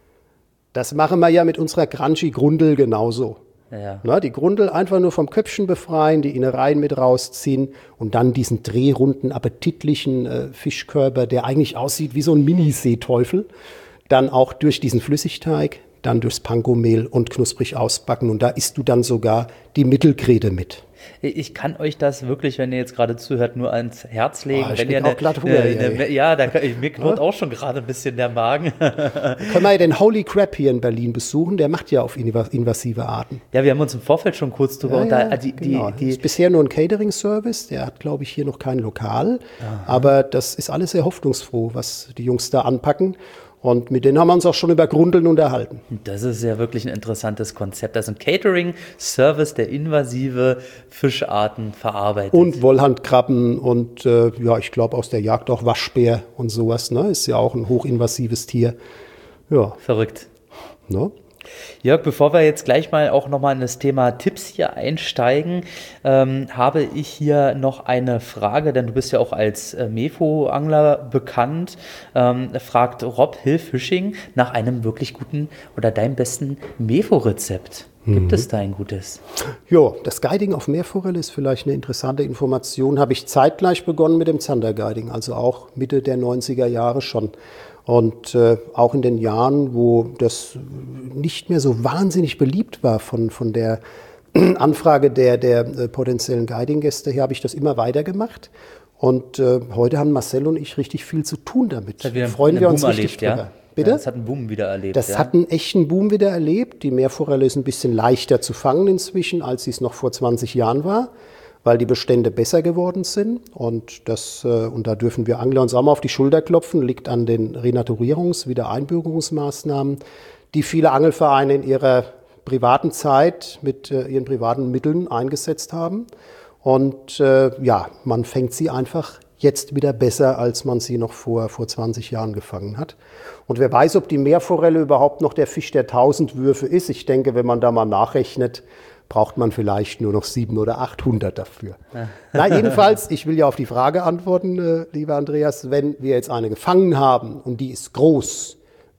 Das machen wir ja mit unserer crunchy Grundel genauso. ja. Na, die Grundel einfach nur vom Köpfchen befreien, die Innereien mit rausziehen und dann diesen drehrunden, appetitlichen äh, Fischkörper, der eigentlich aussieht wie so ein Mini-Seeteufel, dann auch durch diesen Flüssigteig, dann durchs Panko-Mehl und knusprig ausbacken. Und da isst du dann sogar die Mittelgrede mit. Ich kann euch das wirklich, wenn ihr jetzt gerade zuhört, nur ans Herz legen. Oh, ich wenn krieg ihr auch glatt Hunger eine, hier, eine, ey. ja, da, kann- mir knurrt auch schon gerade ein bisschen der Magen. Können wir ja den Holy Crab hier in Berlin besuchen, der macht ja auf inva- invasive Arten. Ja, wir haben uns im Vorfeld schon kurz drüber Ja, unterhalten. ja, die, genau. die, die, ist bisher nur ein Catering-Service, der hat, glaube ich, hier noch kein Lokal. Aber das ist alles sehr hoffnungsfroh, was die Jungs da anpacken. Und mit denen haben wir uns auch schon über Grundeln unterhalten. Das ist ja wirklich ein interessantes Konzept. Das ist ein Catering-Service, der invasive Fischarten verarbeitet. Und Wollhandkrabben und äh, ja, ich glaube aus der Jagd auch Waschbär und sowas. Ne? Ist ja auch ein hochinvasives Tier. Ja, Verrückt. ne? Jörg, bevor wir jetzt gleich mal auch nochmal in das Thema Tipps hier einsteigen, ähm, habe ich hier noch eine Frage, denn du bist ja auch als äh, Mefo-Angler bekannt. Ähm, fragt Rob Hill Fishing nach einem wirklich guten oder deinem besten Mefo-Rezept. Gibt es da ein gutes? Ja, das Guiding auf Meerforelle ist vielleicht eine interessante Information. Habe ich zeitgleich begonnen mit dem Zander-Guiding, also auch Mitte der neunziger Jahre schon. Und äh, auch in den Jahren, wo das nicht mehr so wahnsinnig beliebt war von, von der Anfrage der, der äh, potenziellen Guiding-Gäste her, habe ich das immer weiter gemacht. Und äh, heute haben Marcel und ich richtig viel zu tun damit. Das hat wieder Freuen einen wir Boom uns richtig erlebt, drüber. ja? Bitte? Ja, das hat einen Boom wieder erlebt. Das ja? hat einen echten Boom wieder erlebt. Die Meerforelle ist ein bisschen leichter zu fangen inzwischen, als sie es noch vor zwanzig Jahren war, weil die Bestände besser geworden sind. Und, das, äh, und da dürfen wir Angler uns auch mal auf die Schulter klopfen, liegt an den Renaturierungs-, Wiedereinbürgerungsmaßnahmen, die viele Angelvereine in ihrer privaten Zeit mit äh, ihren privaten Mitteln eingesetzt haben. Und äh, ja, man fängt sie einfach jetzt wieder besser, als man sie noch vor, vor zwanzig Jahren gefangen hat. Und wer weiß, ob die Meerforelle überhaupt noch der Fisch der tausend Würfe ist. Ich denke, wenn man da mal nachrechnet, braucht man vielleicht nur noch siebenhundert oder achthundert dafür. Na, jedenfalls, ich will ja auf die Frage antworten, äh, lieber Andreas, wenn wir jetzt eine gefangen haben und die ist groß,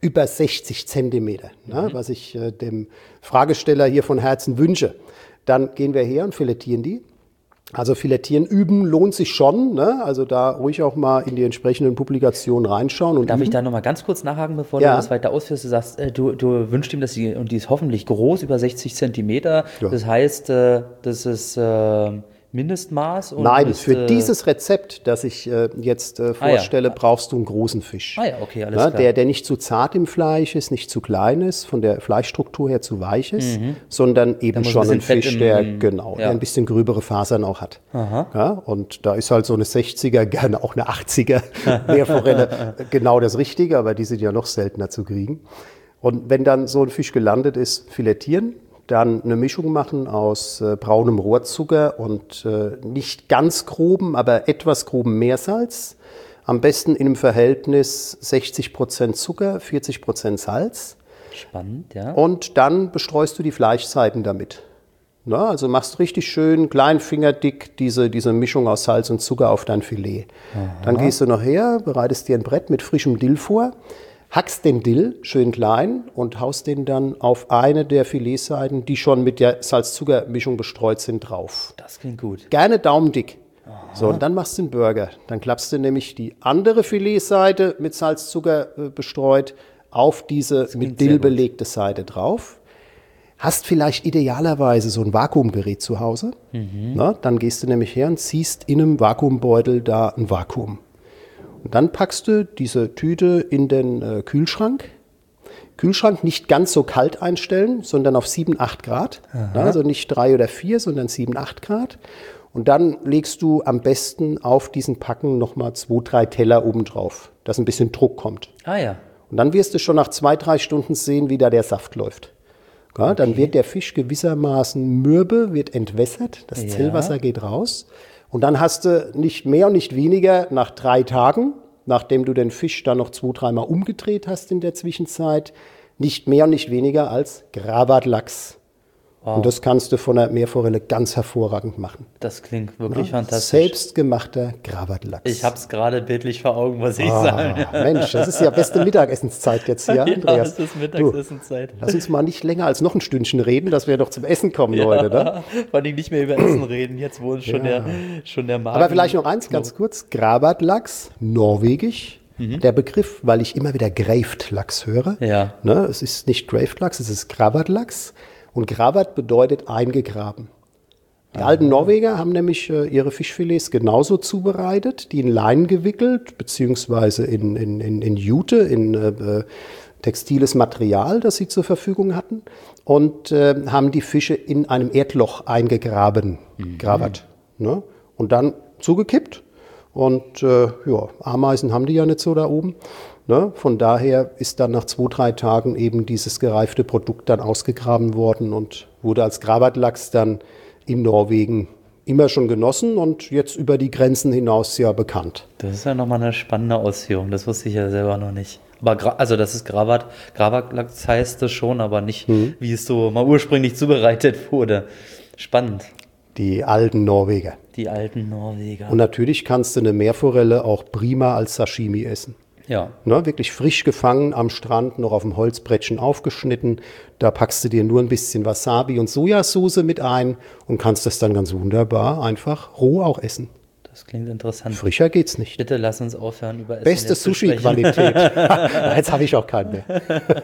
über sechzig Zentimeter, mhm. ne, was ich äh, dem Fragesteller hier von Herzen wünsche. Dann gehen wir her und filetieren die. Also Filettieren üben lohnt sich schon, ne? Also da ruhig auch mal in die entsprechenden Publikationen reinschauen. Und Darf üben. ich da nochmal ganz kurz nachhaken, bevor ja. du das weiter ausführst? Du sagst, äh, du, du wünschst ihm, dass die, und die ist hoffentlich groß, über sechzig Zentimeter. Ja. Das heißt, äh, das ist äh, Mindestmaß? Und Nein, ist, für äh, dieses Rezept, das ich äh, jetzt äh, vorstelle, ah, ja. brauchst du einen großen Fisch. Ah ja, okay, alles ja, klar. Der, der nicht zu zart im Fleisch ist, nicht zu klein ist, von der Fleischstruktur her zu weich ist, mhm. sondern eben schon ein, ein Fisch, im, der, genau, ja. der ein bisschen gröbere Fasern auch hat. Ja, und da ist halt so eine sechziger, gerne auch eine achtziger Meerforelle genau das Richtige, aber die sind ja noch seltener zu kriegen. Und wenn dann so ein Fisch gelandet ist, filettieren, dann eine Mischung machen aus äh, braunem Rohrzucker und äh, nicht ganz groben, aber etwas groben Meersalz. Am besten in einem Verhältnis sechzig Prozent Zucker, vierzig Prozent Salz. Spannend, ja. Und dann bestreust du die Fleischseiten damit. Na, also machst richtig schön kleinfingerdick diese, diese Mischung aus Salz und Zucker auf dein Filet. Aha. Dann gehst du noch her, bereitest dir ein Brett mit frischem Dill vor. Hackst den Dill schön klein und haust den dann auf eine der Filetseiten, die schon mit der Salz-Zucker-Mischung bestreut sind, drauf. Das klingt gut. Gerne daumendick. Aha. So, und dann machst du einen Burger. Dann klappst du nämlich die andere Filetseite mit Salz-Zucker äh, bestreut auf diese mit Dill belegte Seite drauf. Hast vielleicht idealerweise so ein Vakuumgerät zu Hause. Mhm. Na, dann gehst du nämlich her und ziehst in einem Vakuumbeutel da ein Vakuum. Und dann packst du diese Tüte in den äh, Kühlschrank. Kühlschrank nicht ganz so kalt einstellen, sondern auf sieben, acht Grad. Ja, also nicht drei oder vier, sondern sieben, acht Grad. Und dann legst du am besten auf diesen Packen nochmal zwei, drei Teller oben drauf, dass ein bisschen Druck kommt. Ah ja. Und dann wirst du schon nach zwei, drei Stunden sehen, wie da der Saft läuft. Ja, okay. Dann wird der Fisch gewissermaßen mürbe, wird entwässert, das ja. Zellwasser geht raus. Und dann hast du nicht mehr und nicht weniger nach drei Tagen, nachdem du den Fisch dann noch zwei, dreimal umgedreht hast in der Zwischenzeit, nicht mehr und nicht weniger als Gravatlachs. Wow. Und das kannst du von der Meerforelle ganz hervorragend machen. Das klingt wirklich ja, fantastisch. Selbstgemachter Gravatlachs. Ich habe es gerade bildlich vor Augen, muss ich ah, sagen. Mensch, das ist ja beste Mittagessenszeit jetzt hier, Andreas. Ja, das ist Mittagessenszeit. Du, lass uns mal nicht länger als noch ein Stündchen reden, dass wir doch zum Essen kommen ja, heute. Ne? Vor allem nicht mehr über Essen reden, jetzt wo uns schon, ja. der, schon der Magen... Aber vielleicht noch eins ganz kurz, Gravatlachs, norwegisch. Mhm. Der Begriff, weil ich immer wieder Graved-Lachs höre. Ja. Ne, es ist nicht Graved-Lachs, es ist Gravatlachs. Und Gravat bedeutet eingegraben. Die ah. alten Norweger haben nämlich äh, ihre Fischfilets genauso zubereitet, die in Leinen gewickelt, beziehungsweise in, in, in, in Jute, in äh, textiles Material, das sie zur Verfügung hatten, und äh, haben die Fische in einem Erdloch eingegraben, mhm. Gravat. Ne? Und dann zugekippt. Und äh, ja, Ameisen haben die ja nicht so da oben. Ne? Von daher ist dann nach zwei, drei Tagen eben dieses gereifte Produkt dann ausgegraben worden und wurde als Gravatlachs dann in Norwegen immer schon genossen und jetzt über die Grenzen hinaus ja bekannt. Das ist ja nochmal eine spannende Ausführung, das wusste ich ja selber noch nicht. Aber also das ist Gravat, Gravatlachs heißt das schon, aber nicht, mhm. wie es so mal ursprünglich zubereitet wurde. Spannend. Die alten Norweger. Die alten Norweger. Und natürlich kannst du eine Meerforelle auch prima als Sashimi essen. Ja. Ne, wirklich frisch gefangen am Strand, noch auf dem Holzbrettchen aufgeschnitten. Da packst du dir nur ein bisschen Wasabi und Sojasauce mit ein und kannst das dann ganz wunderbar einfach roh auch essen. Das klingt interessant. Frischer geht's nicht. Bitte lass uns aufhören über Essen. Beste Sushi-Qualität. Jetzt habe ich auch keinen mehr.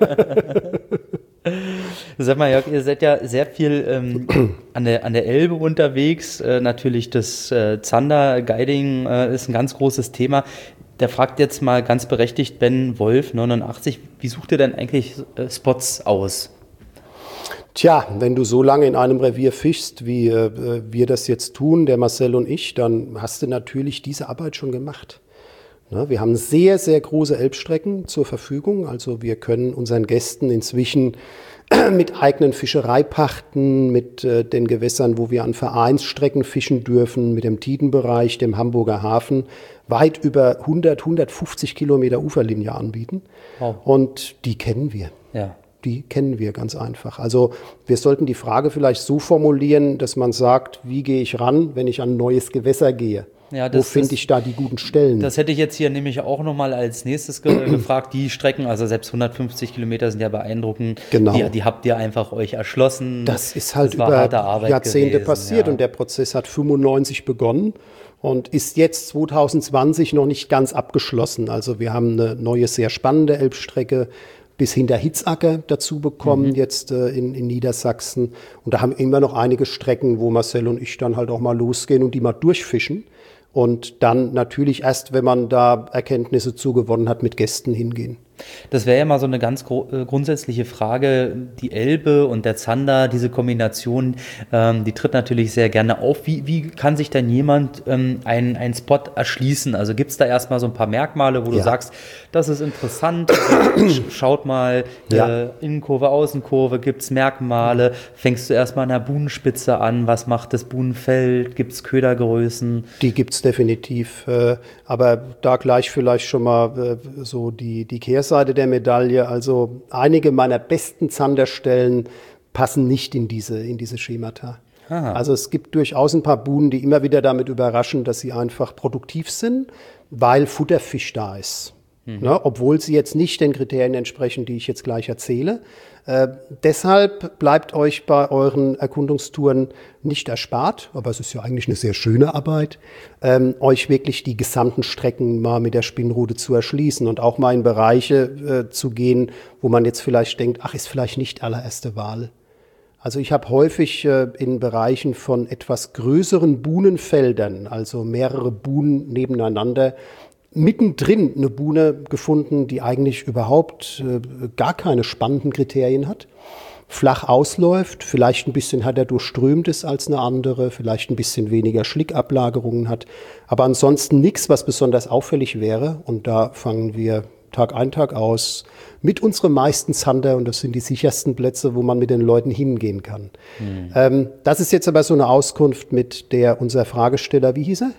Sag mal, Jörg, ihr seid ja sehr viel ähm, an, der, an der Elbe unterwegs. Äh, natürlich das äh, Zander-Guiding äh, ist ein ganz großes Thema. Der fragt jetzt mal ganz berechtigt Ben Wolf, neunundachtzig, wie sucht ihr denn eigentlich äh, Spots aus? Tja, wenn du so lange in einem Revier fischst, wie äh, wir das jetzt tun, der Marcel und ich, dann hast du natürlich diese Arbeit schon gemacht. Ne, wir haben sehr, sehr große Elbstrecken zur Verfügung. Also wir können unseren Gästen inzwischen mit eigenen Fischereipachten, mit äh, den Gewässern, wo wir an Vereinsstrecken fischen dürfen, mit dem Tidenbereich, dem Hamburger Hafen, weit über hundert, hundertfünfzig Kilometer Uferlinie anbieten. Wow. Und die kennen wir. Ja. die kennen wir ganz einfach. Also wir sollten die Frage vielleicht so formulieren, dass man sagt, wie gehe ich ran, wenn ich an ein neues Gewässer gehe? Ja, das, Wo finde ich da die guten Stellen? Das hätte ich jetzt hier nämlich auch nochmal als nächstes ge gefragt. Die Strecken, also selbst hundertfünfzig Kilometer sind ja beeindruckend. Genau. Die, die habt ihr einfach euch erschlossen. Das ist halt das war über harte Arbeit Jahrzehnte gewesen, passiert ja. und der Prozess hat fünfundneunzig begonnen und ist jetzt zwanzig zwanzig noch nicht ganz abgeschlossen. Also wir haben eine neue, sehr spannende Elbstrecke bis hinter Hitzacker dazu bekommen, mhm. jetzt äh, in, in Niedersachsen. Und da haben immer noch einige Strecken, wo Marcel und ich dann halt auch mal losgehen und die mal durchfischen. Und dann natürlich erst, wenn man da Erkenntnisse zugewonnen hat, mit Gästen hingehen. Das wäre ja mal so eine ganz gro- äh, grundsätzliche Frage. Die Elbe und der Zander, diese Kombination, ähm, die tritt natürlich sehr gerne auf. Wie, wie kann sich denn jemand ähm, einen, einen Spot erschließen? Also gibt es da erstmal so ein paar Merkmale, wo du Ja. sagst, das ist interessant, sch- schaut mal, Ja. äh, Innenkurve, Außenkurve, gibt es Merkmale? Fängst du erstmal an der Buhnenspitze an? Was macht das Buhnenfeld? Gibt es Ködergrößen? Die gibt es definitiv. Äh, aber da gleich vielleicht schon mal äh, so die, die Kehrseite der Medaille. Also einige meiner besten Zanderstellen passen nicht in diese, in diese Schemata. Aha. Also es gibt durchaus ein paar Buhnen, die immer wieder damit überraschen, dass sie einfach produktiv sind, weil Futterfisch da ist. Mhm. Ne, obwohl sie jetzt nicht den Kriterien entsprechen, die ich jetzt gleich erzähle. Äh, deshalb bleibt euch bei euren Erkundungstouren nicht erspart, aber es ist ja eigentlich eine sehr schöne Arbeit, ähm, euch wirklich die gesamten Strecken mal mit der Spinnrute zu erschließen und auch mal in Bereiche äh, zu gehen, wo man jetzt vielleicht denkt, ach, ist vielleicht nicht allererste Wahl. Also ich habe häufig äh, in Bereichen von etwas größeren Buhnenfeldern, also mehrere Buhnen nebeneinander, mittendrin eine Buhne gefunden, die eigentlich überhaupt äh, gar keine spannenden Kriterien hat. Flach ausläuft, vielleicht ein bisschen härter durchströmt ist als eine andere, vielleicht ein bisschen weniger Schlickablagerungen hat, aber ansonsten nichts, was besonders auffällig wäre. Und da fangen wir Tag ein, Tag aus mit unserem meisten Zander, und das sind die sichersten Plätze, wo man mit den Leuten hingehen kann. Mhm. Ähm, das ist jetzt aber so eine Auskunft, mit der unser Fragesteller, wie hieß er?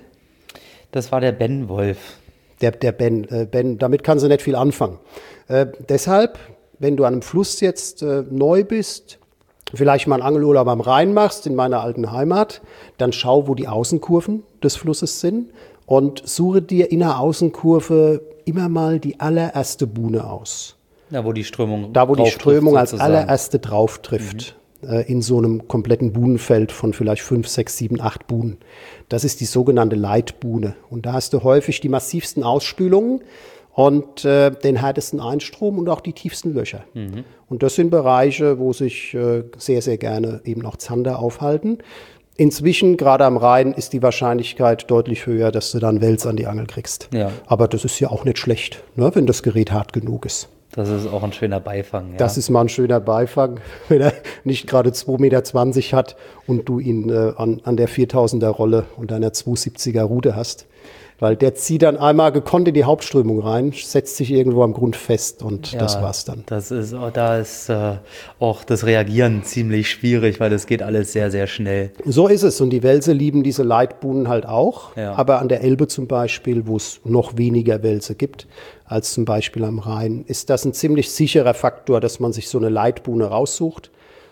Das war der Ben Wolf. Der, der Ben, äh, Ben, damit kann sie nicht viel anfangen. Äh, deshalb, wenn du an einem Fluss jetzt äh, neu bist, vielleicht mal einen Angelurlaub am Rhein machst, in meiner alten Heimat, dann schau, wo die Außenkurven des Flusses sind und suche dir in der Außenkurve immer mal die allererste Buhne aus. Da, wo die Strömung Da, wo die Strömung als sozusagen. allererste drauf trifft. Mhm. In so einem kompletten Buhnenfeld von vielleicht fünf, sechs, sieben, acht Buhnen. Das ist die sogenannte Leitbuhne. Und da hast du häufig die massivsten Ausspülungen und äh, den härtesten Einstrom und auch die tiefsten Löcher. Mhm. Und das sind Bereiche, wo sich äh, sehr, sehr gerne eben auch Zander aufhalten. Inzwischen, gerade am Rhein, ist die Wahrscheinlichkeit deutlich höher, dass du dann Wels an die Angel kriegst. Ja. Aber das ist ja auch nicht schlecht, ne, wenn das Gerät hart genug ist. Das ist auch ein schöner Beifang. Ja. Das ist mal ein schöner Beifang, wenn er nicht gerade zwei Meter zwanzig hat und du ihn äh, an, an der viertausender Rolle und einer zweihundertsiebziger Rute hast. Weil der zieht dann einmal gekonnt in die Hauptströmung rein, setzt sich irgendwo am Grund fest und ja, das war's dann. Das ist, da ist äh, auch das Reagieren ziemlich schwierig, weil das geht alles sehr, sehr schnell. So ist es. Und die Welse lieben diese Leitbuhnen halt auch. Ja. Aber an der Elbe zum Beispiel, wo es noch weniger Welse gibt als zum Beispiel am Rhein, ist das ein ziemlich sicherer Faktor, dass man sich so eine Leitbuhne raussucht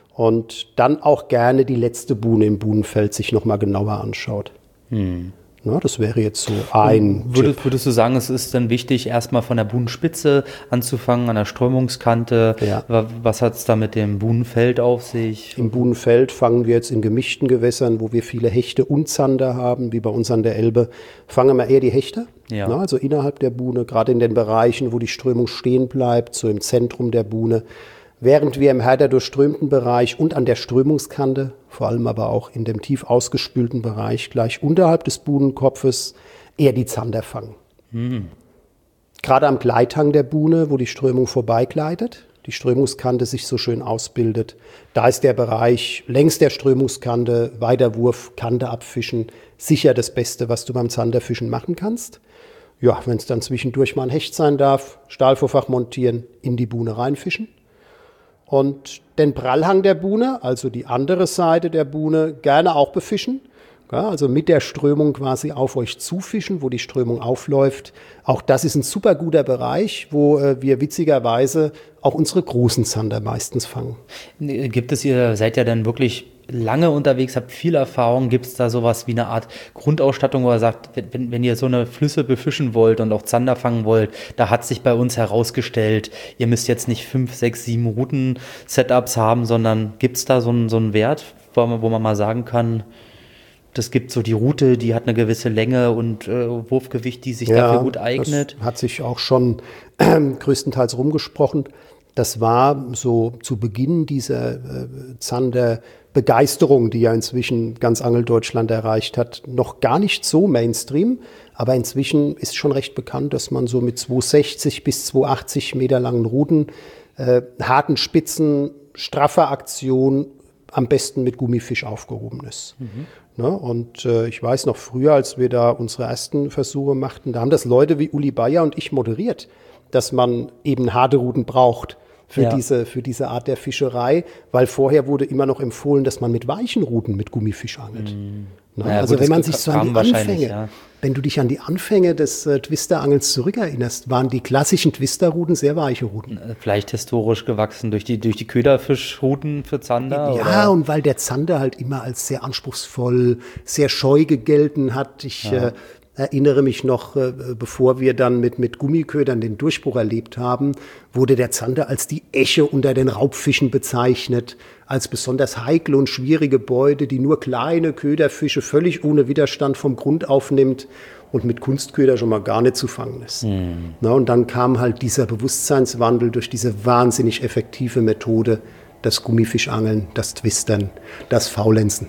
und dann auch gerne die letzte Buhne im Buhnenfeld sich nochmal genauer anschaut. Hm. Ja, das wäre jetzt so ein würdest, würdest du sagen, es ist dann wichtig, erstmal von der Buhnenspitze anzufangen, an der Strömungskante? Ja. Was hat es da mit dem Buhnenfeld auf sich? Im Buhnenfeld fangen wir jetzt in gemischten Gewässern, wo wir viele Hechte und Zander haben, wie bei uns an der Elbe, fangen wir eher die Hechte. Ja. Na, also innerhalb der Buhne, gerade in den Bereichen, wo die Strömung stehen bleibt, so im Zentrum der Buhne. Während wir im härter durchströmten Bereich und an der Strömungskante, vor allem aber auch in dem tief ausgespülten Bereich, gleich unterhalb des Buhnenkopfes, eher die Zander fangen. Hm. Gerade am Gleithang der Buhne, wo die Strömung vorbeigleitet, die Strömungskante sich so schön ausbildet, da ist der Bereich längs der Strömungskante, Weiterwurf, Kante abfischen, sicher das Beste, was du beim Zanderfischen machen kannst. Ja, wenn es dann zwischendurch mal ein Hecht sein darf, Stahlvorfach montieren, in die Buhne reinfischen. Und den Prallhang der Buhne, also die andere Seite der Buhne, gerne auch befischen. Ja, also mit der Strömung quasi auf euch zufischen, wo die Strömung aufläuft. Auch das ist ein super guter Bereich, wo äh, wir witzigerweise auch unsere großen Zander meistens fangen. Gibt es, ihr seid ja dann wirklich lange unterwegs, habt viel Erfahrung, gibt es da sowas wie eine Art Grundausstattung, wo ihr sagt, wenn, wenn ihr so eine Flüsse befischen wollt und auch Zander fangen wollt, da hat sich bei uns herausgestellt, ihr müsst jetzt nicht fünf, sechs, sieben Routen-Setups haben, sondern gibt es da so einen, so einen Wert, wo man, wo man mal sagen kann, das gibt so die Route, die hat eine gewisse Länge und äh, Wurfgewicht, die sich ja, dafür gut eignet. Das hat sich auch schon äh, größtenteils rumgesprochen. Das war so zu Beginn dieser äh, Zander-Begeisterung, die ja inzwischen ganz Angeldeutschland erreicht hat, noch gar nicht so Mainstream. Aber inzwischen ist schon recht bekannt, dass man so mit zweihundertsechzig bis zweihundertachtzig Meter langen Ruten, äh, harten Spitzen, straffer Aktion, am besten mit Gummifisch aufgehoben ist. Mhm. Ne? Und äh, ich weiß noch früher, als wir da unsere ersten Versuche machten, da haben das Leute wie Uli Bayer und ich moderiert, dass man eben harte Ruten braucht für, ja. diese, für diese Art der Fischerei, weil vorher wurde immer noch empfohlen, dass man mit weichen Ruten mit Gummifisch angelt. Mhm. Ne? Naja, also gut, wenn man sich so an die Anfänge, ja. wenn du dich an die Anfänge des äh, Twisterangels zurückerinnerst, waren die klassischen Twisterruten sehr weiche Ruten. Vielleicht historisch gewachsen durch die, durch die Köderfischrouten für Zander? Ja, oder? Und weil der Zander halt immer als sehr anspruchsvoll, sehr scheu gegelten hat. Ich ja. äh, erinnere mich noch, äh, bevor wir dann mit, mit Gummiködern den Durchbruch erlebt haben, wurde der Zander als die Esche unter den Raubfischen bezeichnet, als besonders heikle und schwierige Beute, die nur kleine Köderfische völlig ohne Widerstand vom Grund aufnimmt und mit Kunstköder schon mal gar nicht zu fangen ist. Mhm. Na, und dann kam halt dieser Bewusstseinswandel durch diese wahnsinnig effektive Methode, das Gummifischangeln, das Twistern, das Faulenzen.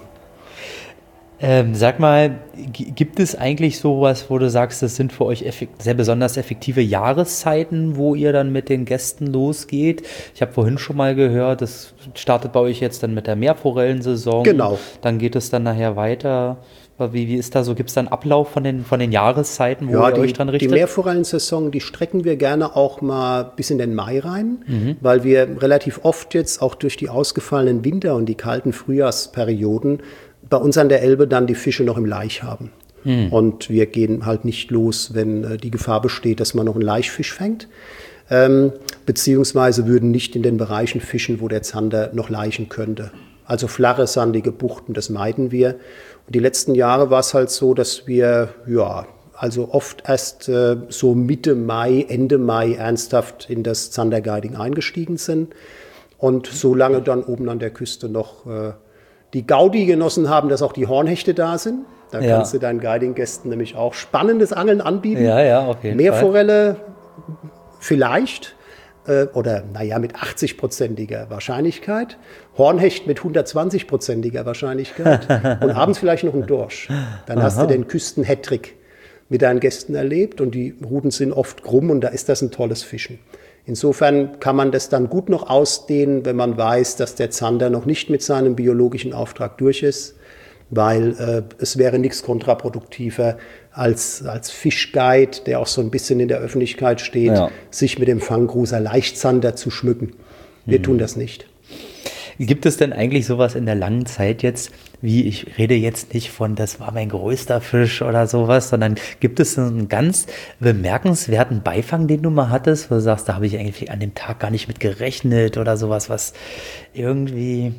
Ähm, sag mal, g- gibt es eigentlich sowas, wo du sagst, das sind für euch effekt- sehr besonders effektive Jahreszeiten, wo ihr dann mit den Gästen losgeht? Ich habe vorhin schon mal gehört, das startet bei euch jetzt dann mit der Meerforellensaison. Genau. Dann geht es dann nachher weiter. Wie, wie ist da so? Gibt es da einen Ablauf von den, von den Jahreszeiten, wo ja, ihr die, euch dran richtet? Die Meerforellensaison, die strecken wir gerne auch mal bis in den Mai rein, mhm. weil wir relativ oft jetzt auch durch die ausgefallenen Winter- und die kalten Frühjahrsperioden bei uns an der Elbe dann die Fische noch im Laich haben. Hm. Und wir gehen halt nicht los, wenn äh, die Gefahr besteht, dass man noch einen Laichfisch fängt. Ähm, beziehungsweise würden nicht in den Bereichen fischen, wo der Zander noch laichen könnte. Also flache, sandige Buchten, das meiden wir. Und die letzten Jahre war es halt so, dass wir, ja, also oft erst äh, so Mitte Mai, Ende Mai ernsthaft in das Zanderguiding eingestiegen sind. Und so lange dann oben an der Küste noch äh, die Gaudi genossen haben, dass auch die Hornhechte da sind. Da ja. kannst du deinen Guiding-Gästen nämlich auch spannendes Angeln anbieten. Ja, ja, auf jeden Meerforelle Fall. Vielleicht äh, oder naja mit achtzig-prozentiger Wahrscheinlichkeit. Hornhecht mit hundertzwanzig-prozentiger Wahrscheinlichkeit. Und abends vielleicht noch ein Dorsch. Dann Aha. hast du den Küsten-Hattrick mit deinen Gästen erlebt. Und die Routen sind oft krumm und da ist das ein tolles Fischen. Insofern kann man das dann gut noch ausdehnen, wenn man weiß, dass der Zander noch nicht mit seinem biologischen Auftrag durch ist, weil äh, es wäre nichts kontraproduktiver als, als Fischguide, der auch so ein bisschen in der Öffentlichkeit steht, ja. sich mit dem Fanggruser Laichzander zu schmücken. Wir mhm. tun das nicht. Gibt es denn eigentlich sowas in der langen Zeit jetzt, wie ich rede jetzt nicht von, das war mein größter Fisch oder sowas, sondern gibt es einen ganz bemerkenswerten Beifang, den du mal hattest, wo du sagst, da habe ich eigentlich an dem Tag gar nicht mit gerechnet oder sowas, was irgendwie...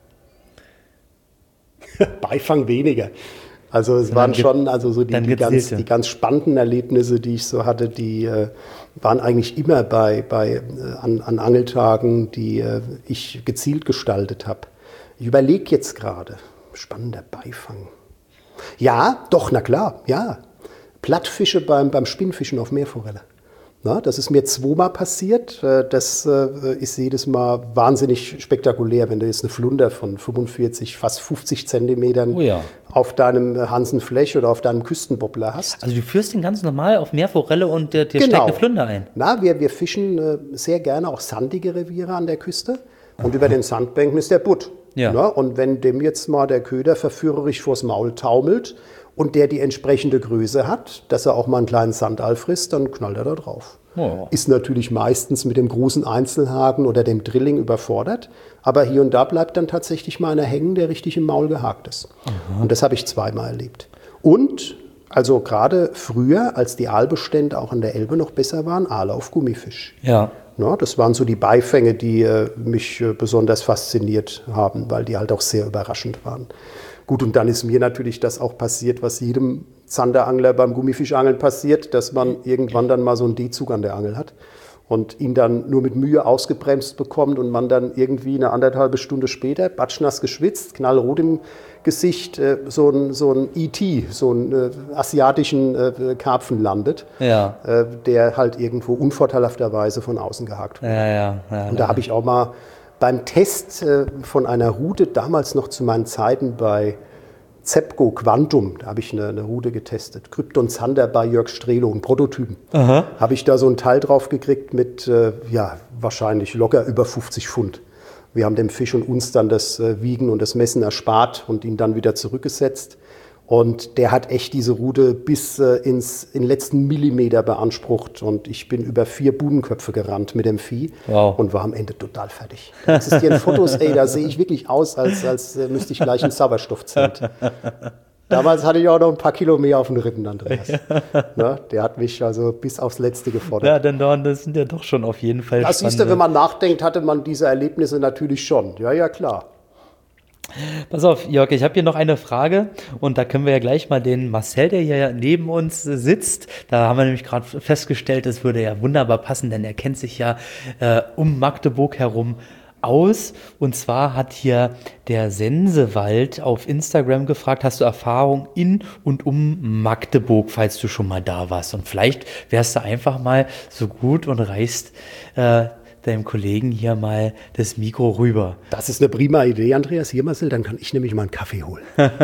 Beifang weniger. Also es waren schon, also so die, die, ganz, die ganz spannenden Erlebnisse, die ich so hatte, die äh, waren eigentlich immer bei, bei äh, an, an Angeltagen, die äh, ich gezielt gestaltet habe. Ich überlege jetzt gerade, spannender Beifang. Ja, doch, na klar, ja. Plattfische beim, beim Spinnfischen auf Meerforelle. Na, das ist mir zweimal passiert. Das ist jedes Mal wahnsinnig spektakulär, wenn du jetzt eine Flunder von fünfundvierzig, fast fünfzig Zentimetern oh ja. auf deinem Hansenflech oder auf deinem Küstenbobbler hast. Also du führst den ganz normal auf Meerforelle und dir, dir genau. steigt eine Flunder ein? Na, wir, wir fischen sehr gerne auch sandige Reviere an der Küste. Und Aha. über den Sandbänken ist der Butt. Ja. Na, und wenn dem jetzt mal der Köder verführerisch vors Maul taumelt und der die entsprechende Größe hat, dass er auch mal einen kleinen Sandaal frisst, dann knallt er da drauf. Oh. Ist natürlich meistens mit dem großen Einzelhaken oder dem Drilling überfordert, aber hier und da bleibt dann tatsächlich mal einer hängen, der richtig im Maul gehakt ist. Aha. Und das habe ich zweimal erlebt. Und also gerade früher, als die Aalbestände auch an der Elbe noch besser waren, Aale auf Gummifisch. Ja. Ja, das waren so die Beifänge, die äh, mich äh, besonders fasziniert haben, weil die halt auch sehr überraschend waren. Gut, und dann ist mir natürlich das auch passiert, was jedem Zanderangler beim Gummifischangeln passiert, dass man irgendwann dann mal so einen D-Zug an der Angel hat und ihn dann nur mit Mühe ausgebremst bekommt und man dann irgendwie eine anderthalbe Stunde später, batschnass geschwitzt, knallrot im Gesicht, äh, so ein, so ein E T, so einen äh, asiatischen äh, Karpfen landet, ja. äh, der halt irgendwo unvorteilhafterweise von außen gehakt wurde. Ja, ja, ja, und da habe ich auch mal beim Test äh, von einer Route, damals noch zu meinen Zeiten bei Zepco Quantum, da habe ich eine, eine Route getestet. Krypton Zander bei Jörg Strelo, ein Prototypen. Habe ich da so ein Teil drauf gekriegt mit, äh, ja, wahrscheinlich locker über fünfzig Pfund. Wir haben dem Fisch und uns dann das äh, Wiegen und das Messen erspart und ihn dann wieder zurückgesetzt. Und der hat echt diese Route bis äh, ins in den letzten Millimeter beansprucht. Und ich bin über vier Budenköpfe gerannt mit dem Vieh wow. und war am Ende total fertig. Da existieren Fotos, ey, da sehe ich wirklich aus, als, als äh, müsste ich gleich ein Sauerstoffzelt. Damals hatte ich auch noch ein paar Kilo mehr auf den Rippen, Andreas. Ne? Der hat mich also bis aufs Letzte gefordert. Ja, denn das sind ja doch schon auf jeden Fall das siehst du, wenn man nachdenkt, hatte man diese Erlebnisse natürlich schon. Ja, ja, klar. Pass auf, Jörg, ich habe hier noch eine Frage und da können wir ja gleich mal den Marcel, der hier neben uns sitzt, da haben wir nämlich gerade festgestellt, es würde ja wunderbar passen, denn er kennt sich ja äh, um Magdeburg herum aus. Und zwar hat hier der Sensewald auf Instagram gefragt, hast du Erfahrung in und um Magdeburg, falls du schon mal da warst? Und vielleicht wärst du einfach mal so gut und reichst äh, deinem Kollegen hier mal das Mikro rüber. Das ist eine prima Idee, Andreas. Hier, Marcel, dann kann ich nämlich mal einen Kaffee holen.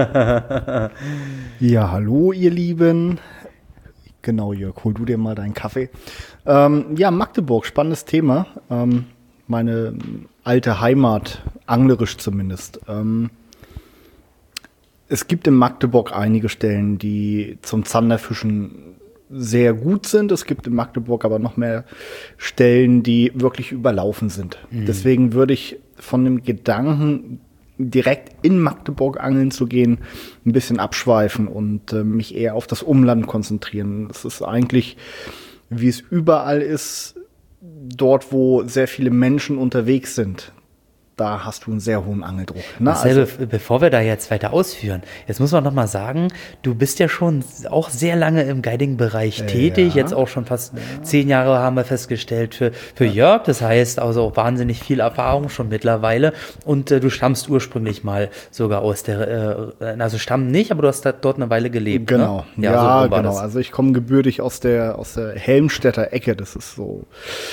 Ja, hallo, ihr Lieben. Genau, Jörg, hol du dir mal deinen Kaffee. Ähm, ja, Magdeburg, spannendes Thema. Ähm, meine alte Heimat, anglerisch zumindest. Ähm, es gibt in Magdeburg einige Stellen, die zum Zanderfischen sehr gut sind. Es gibt in Magdeburg aber noch mehr Stellen, die wirklich überlaufen sind. Mhm. Deswegen würde ich von dem Gedanken, direkt in Magdeburg angeln zu gehen, ein bisschen abschweifen und äh, mich eher auf das Umland konzentrieren. Es ist eigentlich, wie es überall ist, dort, wo sehr viele Menschen unterwegs sind. Da hast du einen sehr hohen Angeldruck. Ne? Marcel, also, bevor wir da jetzt weiter ausführen, jetzt muss man noch mal sagen, du bist ja schon auch sehr lange im Guiding-Bereich äh, tätig, ja. Jetzt auch schon fast ja. zehn Jahre haben wir festgestellt für, für ja. Jörg, das heißt also auch wahnsinnig viel Erfahrung schon mittlerweile und äh, du stammst ursprünglich mal sogar aus der, äh, also stammen nicht, aber du hast da, dort eine Weile gelebt. Genau, ne? ja, ja so genau, das. Also ich komme gebürtig aus der, aus der Helmstedter Ecke, das ist so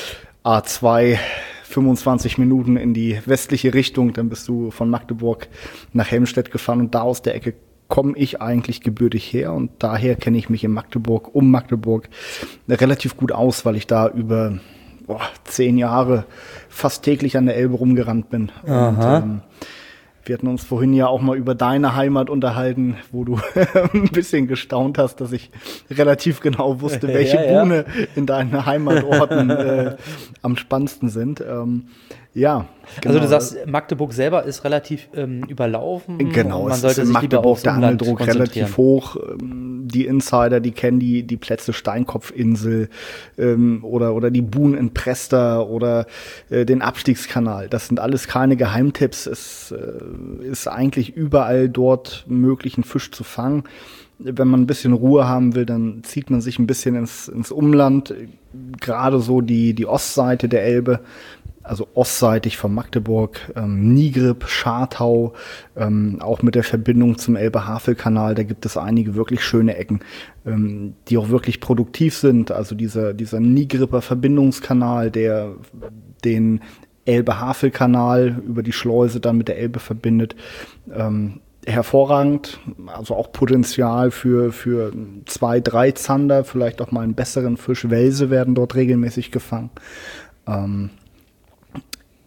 A zwei, fünfundzwanzig Minuten in die westliche Richtung, dann bist du von Magdeburg nach Helmstedt gefahren und da aus der Ecke komme ich eigentlich gebürtig her und daher kenne ich mich in Magdeburg, um Magdeburg relativ gut aus, weil ich da über boah, zehn Jahre fast täglich an der Elbe rumgerannt bin. Aha. Und ähm, wir hatten uns vorhin ja auch mal über deine Heimat unterhalten, wo du ein bisschen gestaunt hast, dass ich relativ genau wusste, welche ja, ja. Buhne in deinen Heimatorten äh, am spannendsten sind. Ähm, ja. Genau. Also du sagst, Magdeburg selber ist relativ ähm, überlaufen. Genau, man es sollte ist in sich Magdeburg der Angeldruck relativ hoch. Die Insider, die kennen die die Plätze Steinkopfinsel ähm, oder oder die Buhnen in Presta oder äh, den Abstiegskanal. Das sind alles keine Geheimtipps. Es äh, ist eigentlich überall dort möglich, einen Fisch zu fangen. Wenn man ein bisschen Ruhe haben will, dann zieht man sich ein bisschen ins ins Umland. Gerade so die die Ostseite der Elbe. Also ostseitig von Magdeburg, ähm, Nigrib, Schartau, ähm, auch mit der Verbindung zum Elbe-Havel-Kanal, da gibt es einige wirklich schöne Ecken, ähm, die auch wirklich produktiv sind. Also dieser, dieser Nigribber Verbindungskanal, der den Elbe-Havel-Kanal über die Schleuse dann mit der Elbe verbindet, ähm, hervorragend, also auch Potenzial für, für zwei, drei Zander, vielleicht auch mal einen besseren Fisch. Welse werden dort regelmäßig gefangen. Ähm,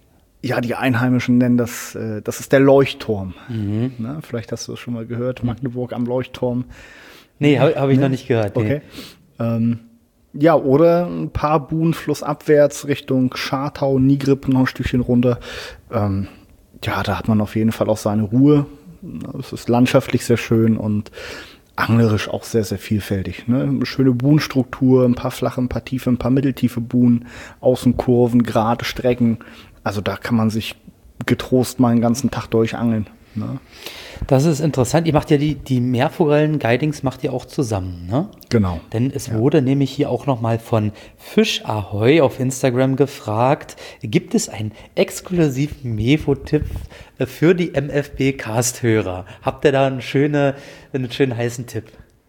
Ja, die Einheimischen nennen das, äh, das ist der Leuchtturm. Mhm. Na, vielleicht hast du es schon mal gehört, Magdeburg am Leuchtturm. Nee, habe hab ich nee? noch nicht gehört. Nee. Okay. Ähm, ja, oder ein paar Buhnen flussabwärts Richtung Schartau, Nigrip, noch ein Stückchen runter. Ähm, ja, da hat man auf jeden Fall auch seine Ruhe. Es ist landschaftlich sehr schön und anglerisch auch sehr, sehr vielfältig. Ne? Eine schöne Buhnenstruktur, ein paar flache, ein paar tiefe, ein paar mitteltiefe Buhnen, Außenkurven, gerade Strecken. Also da kann man sich getrost mal einen ganzen Tag durchangeln. Ne? Das ist interessant. Ihr macht ja die, die Meerforellen-Guidings macht ihr auch zusammen, ne? Genau. Denn es ja. wurde nämlich hier auch nochmal von Fisch Ahoy auf Instagram gefragt, gibt es einen exklusiven Mefo-Tipp für die M F B-Cast-Hörer? Habt ihr da einen, schöne, einen schönen heißen Tipp?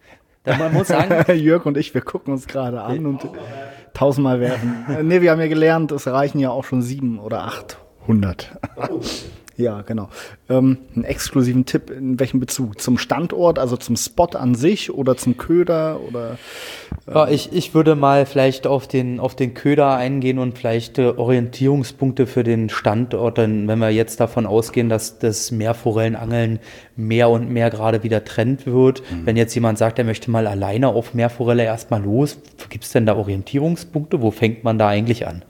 Da man muss sagen, Jörg und ich, wir gucken uns gerade an und tausendmal werfen. Nee, wir haben ja gelernt, es reichen ja auch schon sieben oder achthundert. Ja, genau. Ähm, einen exklusiven Tipp, in welchem Bezug? Zum Standort, also zum Spot an sich oder zum Köder? Oder, ähm ja, ich, ich würde mal vielleicht auf den, auf den Köder eingehen und vielleicht äh, Orientierungspunkte für den Standort, denn wenn wir jetzt davon ausgehen, dass das Meerforellenangeln mehr und mehr gerade wieder Trend wird, mhm. wenn jetzt jemand sagt, er möchte mal alleine auf Meerforelle erstmal los, gibt es denn da Orientierungspunkte? Wo fängt man da eigentlich an?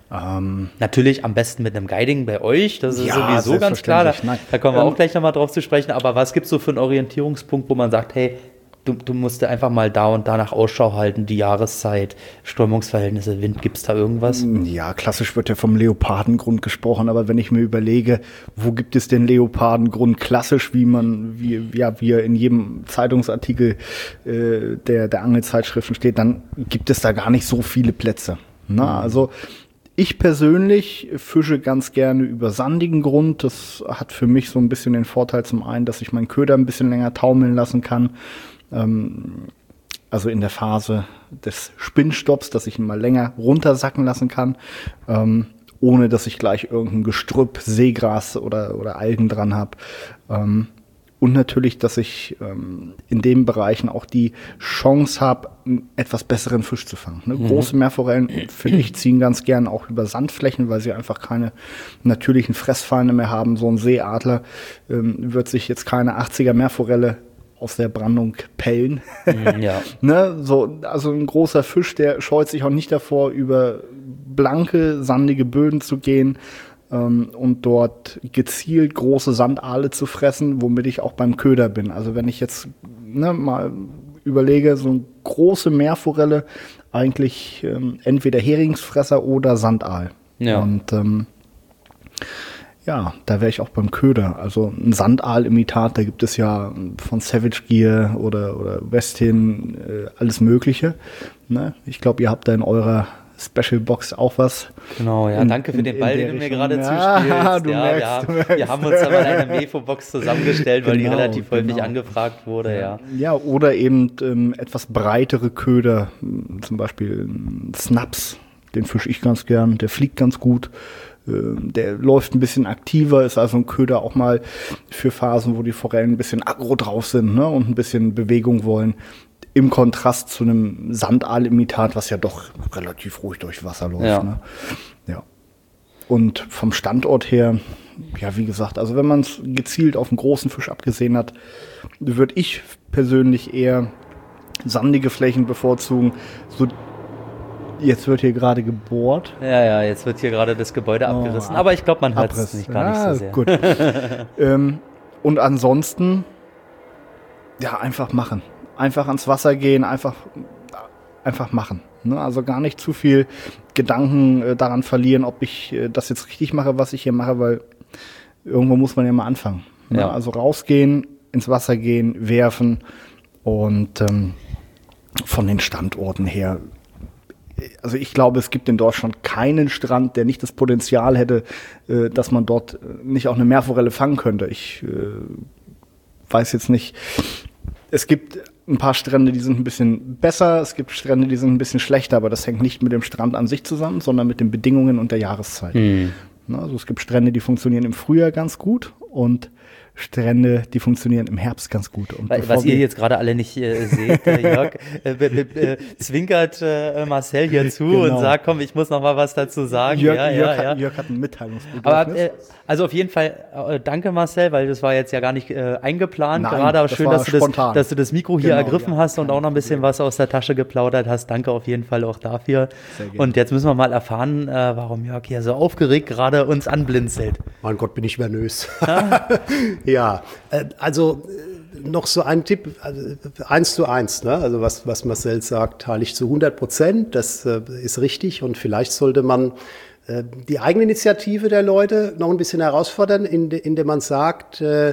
Ähm, Natürlich am besten mit einem Guiding bei euch, das ist ja, sowieso ganz klar, da, da kommen wir ähm, auch gleich nochmal drauf zu sprechen, aber was gibt es so für einen Orientierungspunkt, wo man sagt, hey, du, du musst einfach mal da und da nach Ausschau halten, die Jahreszeit, Strömungsverhältnisse, Wind, gibt es da irgendwas? Ja, klassisch wird ja vom Leopardengrund gesprochen, aber wenn ich mir überlege, wo gibt es den Leopardengrund klassisch, wie man, wie, ja, wie er in jedem Zeitungsartikel äh, der, der Angelzeitschriften steht, dann gibt es da gar nicht so viele Plätze. Na, also ich persönlich fische ganz gerne über sandigen Grund. Das hat für mich so ein bisschen den Vorteil zum einen, dass ich meinen Köder ein bisschen länger taumeln lassen kann. Ähm, also in der Phase des Spinnstopps, dass ich ihn mal länger runtersacken lassen kann, ähm, ohne dass ich gleich irgendein Gestrüpp, Seegras oder, oder Algen dran habe. Ähm, Und natürlich, dass ich ähm, in den Bereichen auch die Chance habe, einen etwas besseren Fisch zu fangen. Ne? Mhm. Große Meerforellen, finde ich, ziehen ganz gern auch über Sandflächen, weil sie einfach keine natürlichen Fressfeinde mehr haben. So ein Seeadler ähm, wird sich jetzt keine achtziger Meerforelle aus der Brandung pellen. Mhm, ja. Ne? So, also ein großer Fisch, der scheut sich auch nicht davor, über blanke, sandige Böden zu gehen, und dort gezielt große Sandaale zu fressen, womit ich auch beim Köder bin. Also wenn ich jetzt ne, mal überlege, so eine große Meerforelle, eigentlich ähm, entweder Heringsfresser oder Sandaal. Ja. Und ähm, ja, da wäre ich auch beim Köder. Also ein Sandaal-Imitat, da gibt es ja von Savage Gear oder, oder Westin äh, alles Mögliche. Ne? Ich glaube, ihr habt da in eurer Special Box auch was. Genau, ja, in, danke für in, den Ball, den du mir gerade ja, zuspielst. Du ja, merkst, wir, haben, du merkst. wir haben uns aber in einer Mefo-Box zusammengestellt, weil genau, die relativ häufig genau. angefragt wurde. Ja, ja oder eben ähm, etwas breitere Köder, zum Beispiel Snaps, den fische ich ganz gern, der fliegt ganz gut. Der läuft ein bisschen aktiver, ist also ein Köder auch mal für Phasen, wo die Forellen ein bisschen aggro drauf sind, ne, und ein bisschen Bewegung wollen. Im Kontrast zu einem Sandaal-Imitat, was ja doch relativ ruhig durch Wasser läuft. Ja. Ne? Ja. Und vom Standort her, ja, wie gesagt, also wenn man es gezielt auf einen großen Fisch abgesehen hat, würde ich persönlich eher sandige Flächen bevorzugen. So, jetzt wird hier gerade gebohrt. Ja, ja, jetzt wird hier gerade das Gebäude oh, abgerissen. Aber ich glaube, man hört es nicht gar ja, nicht so sehr. Gut. ähm, und ansonsten, ja, einfach machen. Einfach ans Wasser gehen, einfach, einfach machen. Ne? Also gar nicht zu viel Gedanken äh, daran verlieren, ob ich äh, das jetzt richtig mache, was ich hier mache, weil irgendwo muss man ja mal anfangen. Ne? Ja. Also rausgehen, ins Wasser gehen, werfen und ähm, von den Standorten her. Also ich glaube, es gibt in Deutschland keinen Strand, der nicht das Potenzial hätte, äh, dass man dort nicht auch eine Meerforelle fangen könnte. Ich äh, weiß jetzt nicht. Es gibt ein paar Strände, die sind ein bisschen besser, es gibt Strände, die sind ein bisschen schlechter, aber das hängt nicht mit dem Strand an sich zusammen, sondern mit den Bedingungen und der Jahreszeit. Mhm. Also es gibt Strände, die funktionieren im Frühjahr ganz gut und Strände, die funktionieren im Herbst ganz gut. Und was ihr jetzt gerade alle nicht äh, seht, äh, Jörg äh, äh, zwinkert äh, Marcel hier zu genau. und sagt, komm, ich muss noch mal was dazu sagen. Jörg, ja, Jörg, ja, hat, ja. Jörg hat ein Mitteilungsbedürfnis. Aber äh, also auf jeden Fall äh, danke Marcel, weil das war jetzt ja gar nicht äh, eingeplant Nein, gerade, aber das schön, dass du, das, dass du das Mikro hier genau, ergriffen ja, hast und auch noch ein bisschen was aus der Tasche geplaudert hast. Danke auf jeden Fall auch dafür. Und jetzt müssen wir mal erfahren, äh, warum Jörg hier so aufgeregt gerade uns anblinzelt. Mein Gott, bin ich nervös. Ja, äh, also äh, noch so ein Tipp, also, eins zu eins, ne? Also was, was Marcel sagt, teile ich zu hundert Prozent, das äh, ist richtig und vielleicht sollte man äh, die Eigeninitiative der Leute noch ein bisschen herausfordern, in, indem man sagt, äh,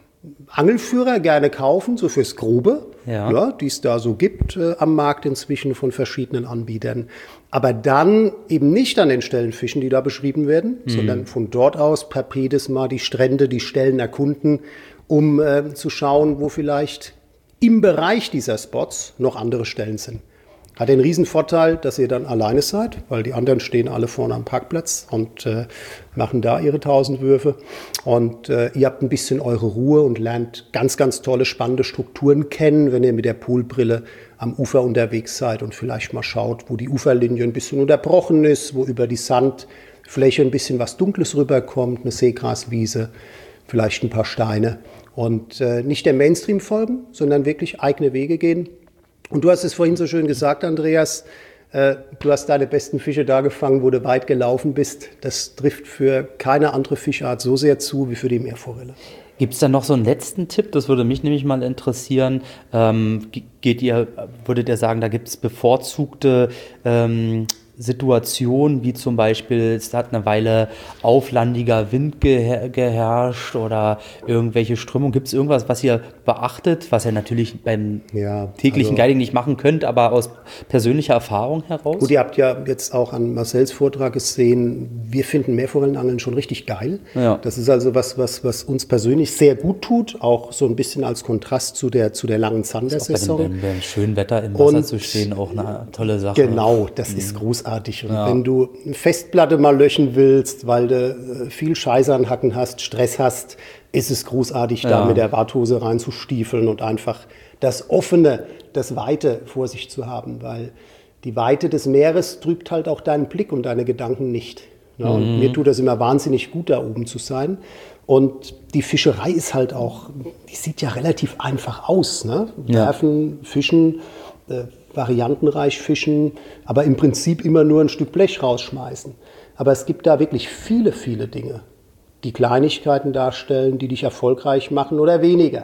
Angelführer gerne kaufen, so fürs Grobe, ja. Ja, die es da so gibt äh, am Markt inzwischen von verschiedenen Anbietern. Aber dann eben nicht an den Stellen fischen, die da beschrieben werden, mhm. sondern von dort aus per Pedis mal die Strände, die Stellen erkunden, um äh, zu schauen, wo vielleicht im Bereich dieser Spots noch andere Stellen sind. Hat den Riesenvorteil, dass ihr dann alleine seid, weil die anderen stehen alle vorne am Parkplatz und äh, machen da ihre tausend Würfe. Und äh, ihr habt ein bisschen eure Ruhe und lernt ganz, ganz tolle, spannende Strukturen kennen, wenn ihr mit der Poolbrille am Ufer unterwegs seid und vielleicht mal schaut, wo die Uferlinie ein bisschen unterbrochen ist, wo über die Sandfläche ein bisschen was Dunkles rüberkommt, eine Seegraswiese, vielleicht ein paar Steine. Und äh, nicht der Mainstream folgen, sondern wirklich eigene Wege gehen. Und du hast es vorhin so schön gesagt, Andreas, äh, du hast deine besten Fische da gefangen, wo du weit gelaufen bist. Das trifft für keine andere Fischart so sehr zu wie für die Meerforelle. Gibt es da noch so einen letzten Tipp? Das würde mich nämlich mal interessieren. Ähm, geht ihr, würdet ihr sagen, da gibt es bevorzugte ähm, Situationen, wie zum Beispiel, es hat eine Weile auflandiger Wind geher- geherrscht oder irgendwelche Strömungen. Gibt es irgendwas, was ihr beachtet, was ihr natürlich beim ja, täglichen also, Guiding nicht machen könnt, aber aus persönlicher Erfahrung heraus? Gut, ihr habt ja jetzt auch an Marcels Vortrag gesehen, wir finden Meerforellenangeln schon richtig geil. Ja. Das ist also was, was, was uns persönlich sehr gut tut, auch so ein bisschen als Kontrast zu der, zu der langen Zander-Saison. Bei dem, bei dem schönen Wetter im Wasser Und, zu stehen, auch eine tolle Sache. Genau, das mhm. ist großartig. Und ja. wenn du eine Festplatte mal löschen willst, weil du viel Scheiße an Hacken hast, Stress hast, ist es großartig, ja. da mit der Warthose reinzustiefeln und einfach das Offene, das Weite vor sich zu haben, weil die Weite des Meeres trübt halt auch deinen Blick und deine Gedanken nicht. Ja, und mhm. mir tut das immer wahnsinnig gut, da oben zu sein. Und die Fischerei ist halt auch, die sieht ja relativ einfach aus. Ne? Werfen, ja. Fischen, äh, variantenreich fischen, aber im Prinzip immer nur ein Stück Blech rausschmeißen. Aber es gibt da wirklich viele, viele Dinge, die Kleinigkeiten darstellen, die dich erfolgreich machen oder weniger.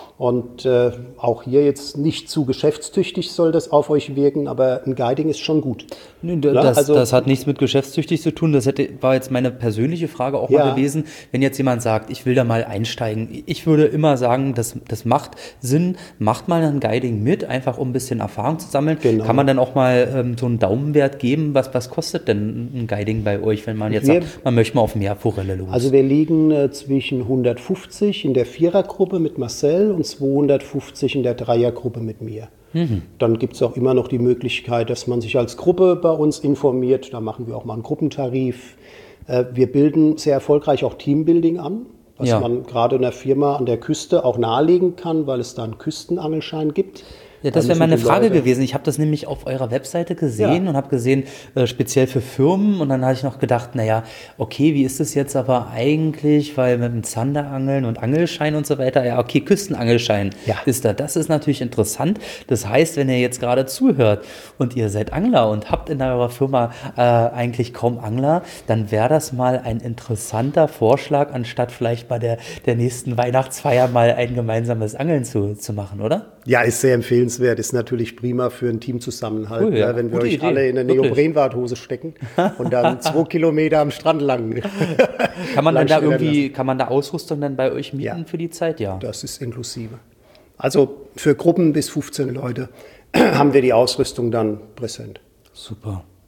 Und äh, auch hier jetzt nicht zu geschäftstüchtig soll das auf euch wirken, aber ein Guiding ist schon gut. Nee, das, ja, also, das hat nichts mit geschäftstüchtig zu tun. Das hätte, war jetzt meine persönliche Frage auch ja. mal gewesen. Wenn jetzt jemand sagt, ich will da mal einsteigen, ich würde immer sagen, das, das macht Sinn, macht mal ein Guiding mit, einfach um ein bisschen Erfahrung zu sammeln. Genau. Kann man dann auch mal ähm, so einen Daumenwert geben? Was, was kostet denn ein Guiding bei euch, wenn man jetzt wir, sagt, man möchte mal auf Meerforelle los? Also wir liegen äh, zwischen hundertfünfzig in der Vierergruppe mit Marcel und zweihundertfünfzig in der Dreiergruppe mit mir. Mhm. Dann gibt es auch immer noch die Möglichkeit, dass man sich als Gruppe bei uns informiert. Da machen wir auch mal einen Gruppentarif. Wir bilden sehr erfolgreich auch Teambuilding an, was ja. man gerade in der Firma an der Küste auch nahelegen kann, weil es da einen Küstenangelschein gibt. Ja, das wäre meine Frage Leute. gewesen. Ich habe das nämlich auf eurer Webseite gesehen ja. und habe gesehen, äh, speziell für Firmen. Und dann habe ich noch gedacht, naja, okay, wie ist das jetzt aber eigentlich? Weil mit dem Zanderangeln und Angelschein und so weiter, ja, okay, Küstenangelschein ja. ist da. Das ist natürlich interessant. Das heißt, wenn ihr jetzt gerade zuhört und ihr seid Angler und habt in eurer Firma äh, eigentlich kaum Angler, dann wäre das mal ein interessanter Vorschlag, anstatt vielleicht bei der, der nächsten Weihnachtsfeier mal ein gemeinsames Angeln zu, zu machen, oder? Ja, ist sehr empfehlenswert, ist natürlich prima für einen Teamzusammenhalt, cool, ja. wenn wir Gute euch Idee. alle in eine Neoprenwarthose stecken und dann zwei Kilometer am Strand lang. Kann man dann da irgendwie, kann man da Ausrüstung dann bei euch mieten ja. für die Zeit? Ja, das ist inklusive. Also für Gruppen bis fünfzehn Leute haben wir die Ausrüstung dann präsent. Super.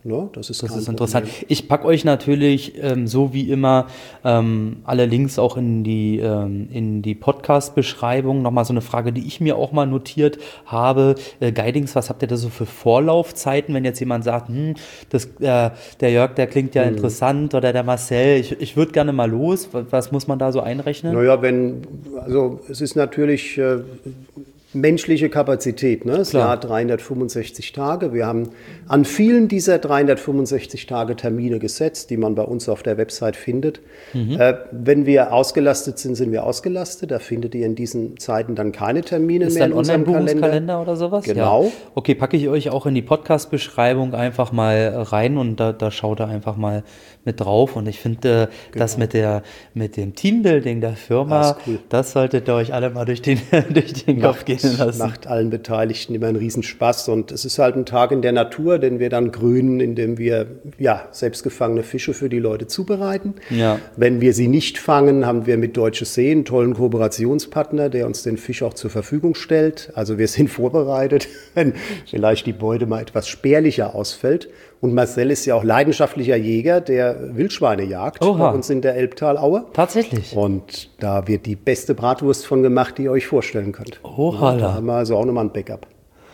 Ne? Das ist, das ist interessant. Ich packe euch natürlich, ähm, so wie immer, ähm, alle Links auch in die, ähm, in die Podcast-Beschreibung. Nochmal so eine Frage, die ich mir auch mal notiert habe. Äh, Guidings, was habt ihr da so für Vorlaufzeiten, wenn jetzt jemand sagt, hm, das, äh, der Jörg, der klingt ja hm. interessant, oder der Marcel, ich, ich würde gerne mal los. Was, was muss man da so einrechnen? Naja, wenn, also es ist natürlich äh, menschliche Kapazität. Ne? Das Jahr hat dreihundertfünfundsechzig Tage. Wir haben an vielen dieser dreihundertfünfundsechzig Tage Termine gesetzt, die man bei uns auf der Website findet. Mhm. Äh, wenn wir ausgelastet sind, sind wir ausgelastet. Da findet ihr in diesen Zeiten dann keine Termine ist mehr in unserem Kalender. Ist dann Online-Buchungskalender oder sowas? Genau. Ja. Okay, packe ich euch auch in die Podcast-Beschreibung einfach mal rein und da, da schaut ihr einfach mal mit drauf. Und ich finde, äh, genau. das mit, der, mit dem Teambuilding der Firma, das, cool. das solltet ihr euch alle mal durch den, durch den Kopf gehen lassen. Macht allen Beteiligten immer einen Riesenspaß. Und es ist halt ein Tag in der Natur, den wir dann grünen, indem wir ja, selbstgefangene Fische für die Leute zubereiten. Ja. Wenn wir sie nicht fangen, haben wir mit Deutsche See einen tollen Kooperationspartner, der uns den Fisch auch zur Verfügung stellt. Also wir sind vorbereitet, wenn vielleicht die Beute mal etwas spärlicher ausfällt. Und Marcel ist ja auch leidenschaftlicher Jäger, der Wildschweine jagt bei uns in der Elbtalaue. Tatsächlich. Und da wird die beste Bratwurst von gemacht, die ihr euch vorstellen könnt. Oha. Ja, da haben wir also auch nochmal ein Backup.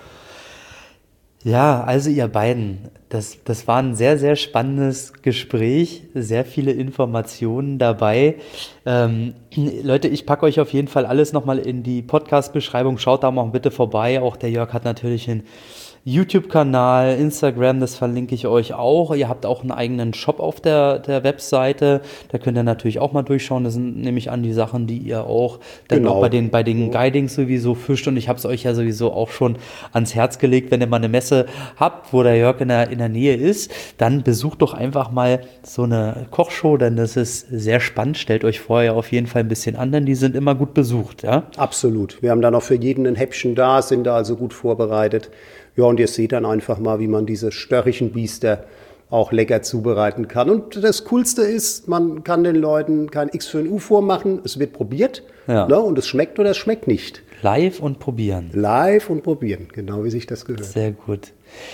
Ja, also ihr beiden, das, das war ein sehr, sehr spannendes Gespräch, sehr viele Informationen dabei. Ähm, Leute, ich packe euch auf jeden Fall alles nochmal in die Podcast-Beschreibung. Schaut da mal bitte vorbei. Auch der Jörg hat natürlich einen YouTube-Kanal, Instagram, das verlinke ich euch auch. Ihr habt auch einen eigenen Shop auf der, der Webseite. Da könnt ihr natürlich auch mal durchschauen. Das sind nämlich an die Sachen, die ihr auch dann genau. auch bei den, bei den Guidings sowieso fischt. Und ich habe es euch ja sowieso auch schon ans Herz gelegt, wenn ihr mal eine Messe habt, wo der Jörg in der, in der Nähe ist, dann besucht doch einfach mal so eine Kochshow, denn das ist sehr spannend. Stellt euch vorher auf jeden Fall ein bisschen an, denn die sind immer gut besucht. Ja? Absolut. Wir haben da noch für jeden ein Häppchen da, sind da also gut vorbereitet. Ja, und ihr seht dann einfach mal, wie man diese störrischen Biester auch lecker zubereiten kann. Und das Coolste ist, man kann den Leuten kein X für ein U vormachen. Es wird probiert, ja. ne, und es schmeckt oder es schmeckt nicht. Live und probieren. Live und probieren, genau wie sich das gehört. Sehr gut.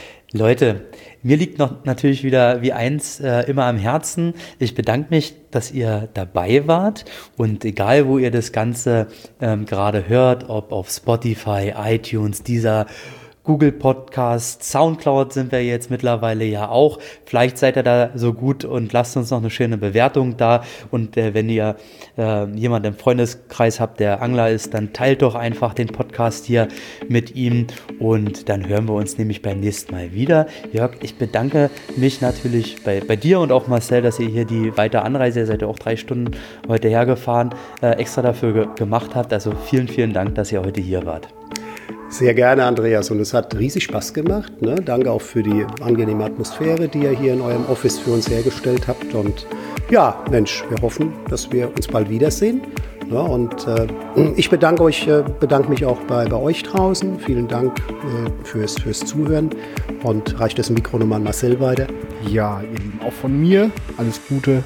Leute, mir liegt noch natürlich wieder wie eins äh, immer am Herzen. Ich bedanke mich, dass ihr dabei wart, und egal, wo ihr das Ganze ähm, gerade hört, ob auf Spotify, iTunes, Deezer, Google Podcast, Soundcloud sind wir jetzt mittlerweile ja auch. Vielleicht seid ihr da so gut und lasst uns noch eine schöne Bewertung da. Und äh, wenn ihr äh, jemanden im Freundeskreis habt, der Angler ist, dann teilt doch einfach den Podcast hier mit ihm. Und dann hören wir uns nämlich beim nächsten Mal wieder. Jörg, ich bedanke mich natürlich bei, bei dir und auch Marcel, dass ihr hier die weite Anreise, ihr seid ja auch drei Stunden heute hergefahren, äh, extra dafür ge- gemacht habt. Also vielen, vielen Dank, dass ihr heute hier wart. Sehr gerne, Andreas, und es hat riesig Spaß gemacht. Ne? Danke auch für die angenehme Atmosphäre, die ihr hier in eurem Office für uns hergestellt habt. Und ja, Mensch, wir hoffen, dass wir uns bald wiedersehen. Ne? Und äh, ich bedanke euch, äh, bedanke mich auch bei, bei euch draußen. Vielen Dank äh, fürs, fürs Zuhören, und reicht das Mikro nochmal an Marcel weiter. Ja, ihr Lieben, auch von mir alles Gute.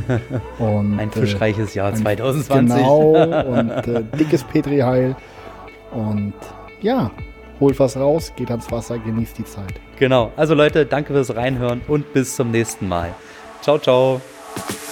Und, ein fischreiches Jahr zwanzig zwanzig. Genau, und äh, dickes Petri-Heil. Und ja, holt was raus, geht ans Wasser, genießt die Zeit. Genau, also Leute, danke fürs Reinhören und bis zum nächsten Mal. Ciao, ciao.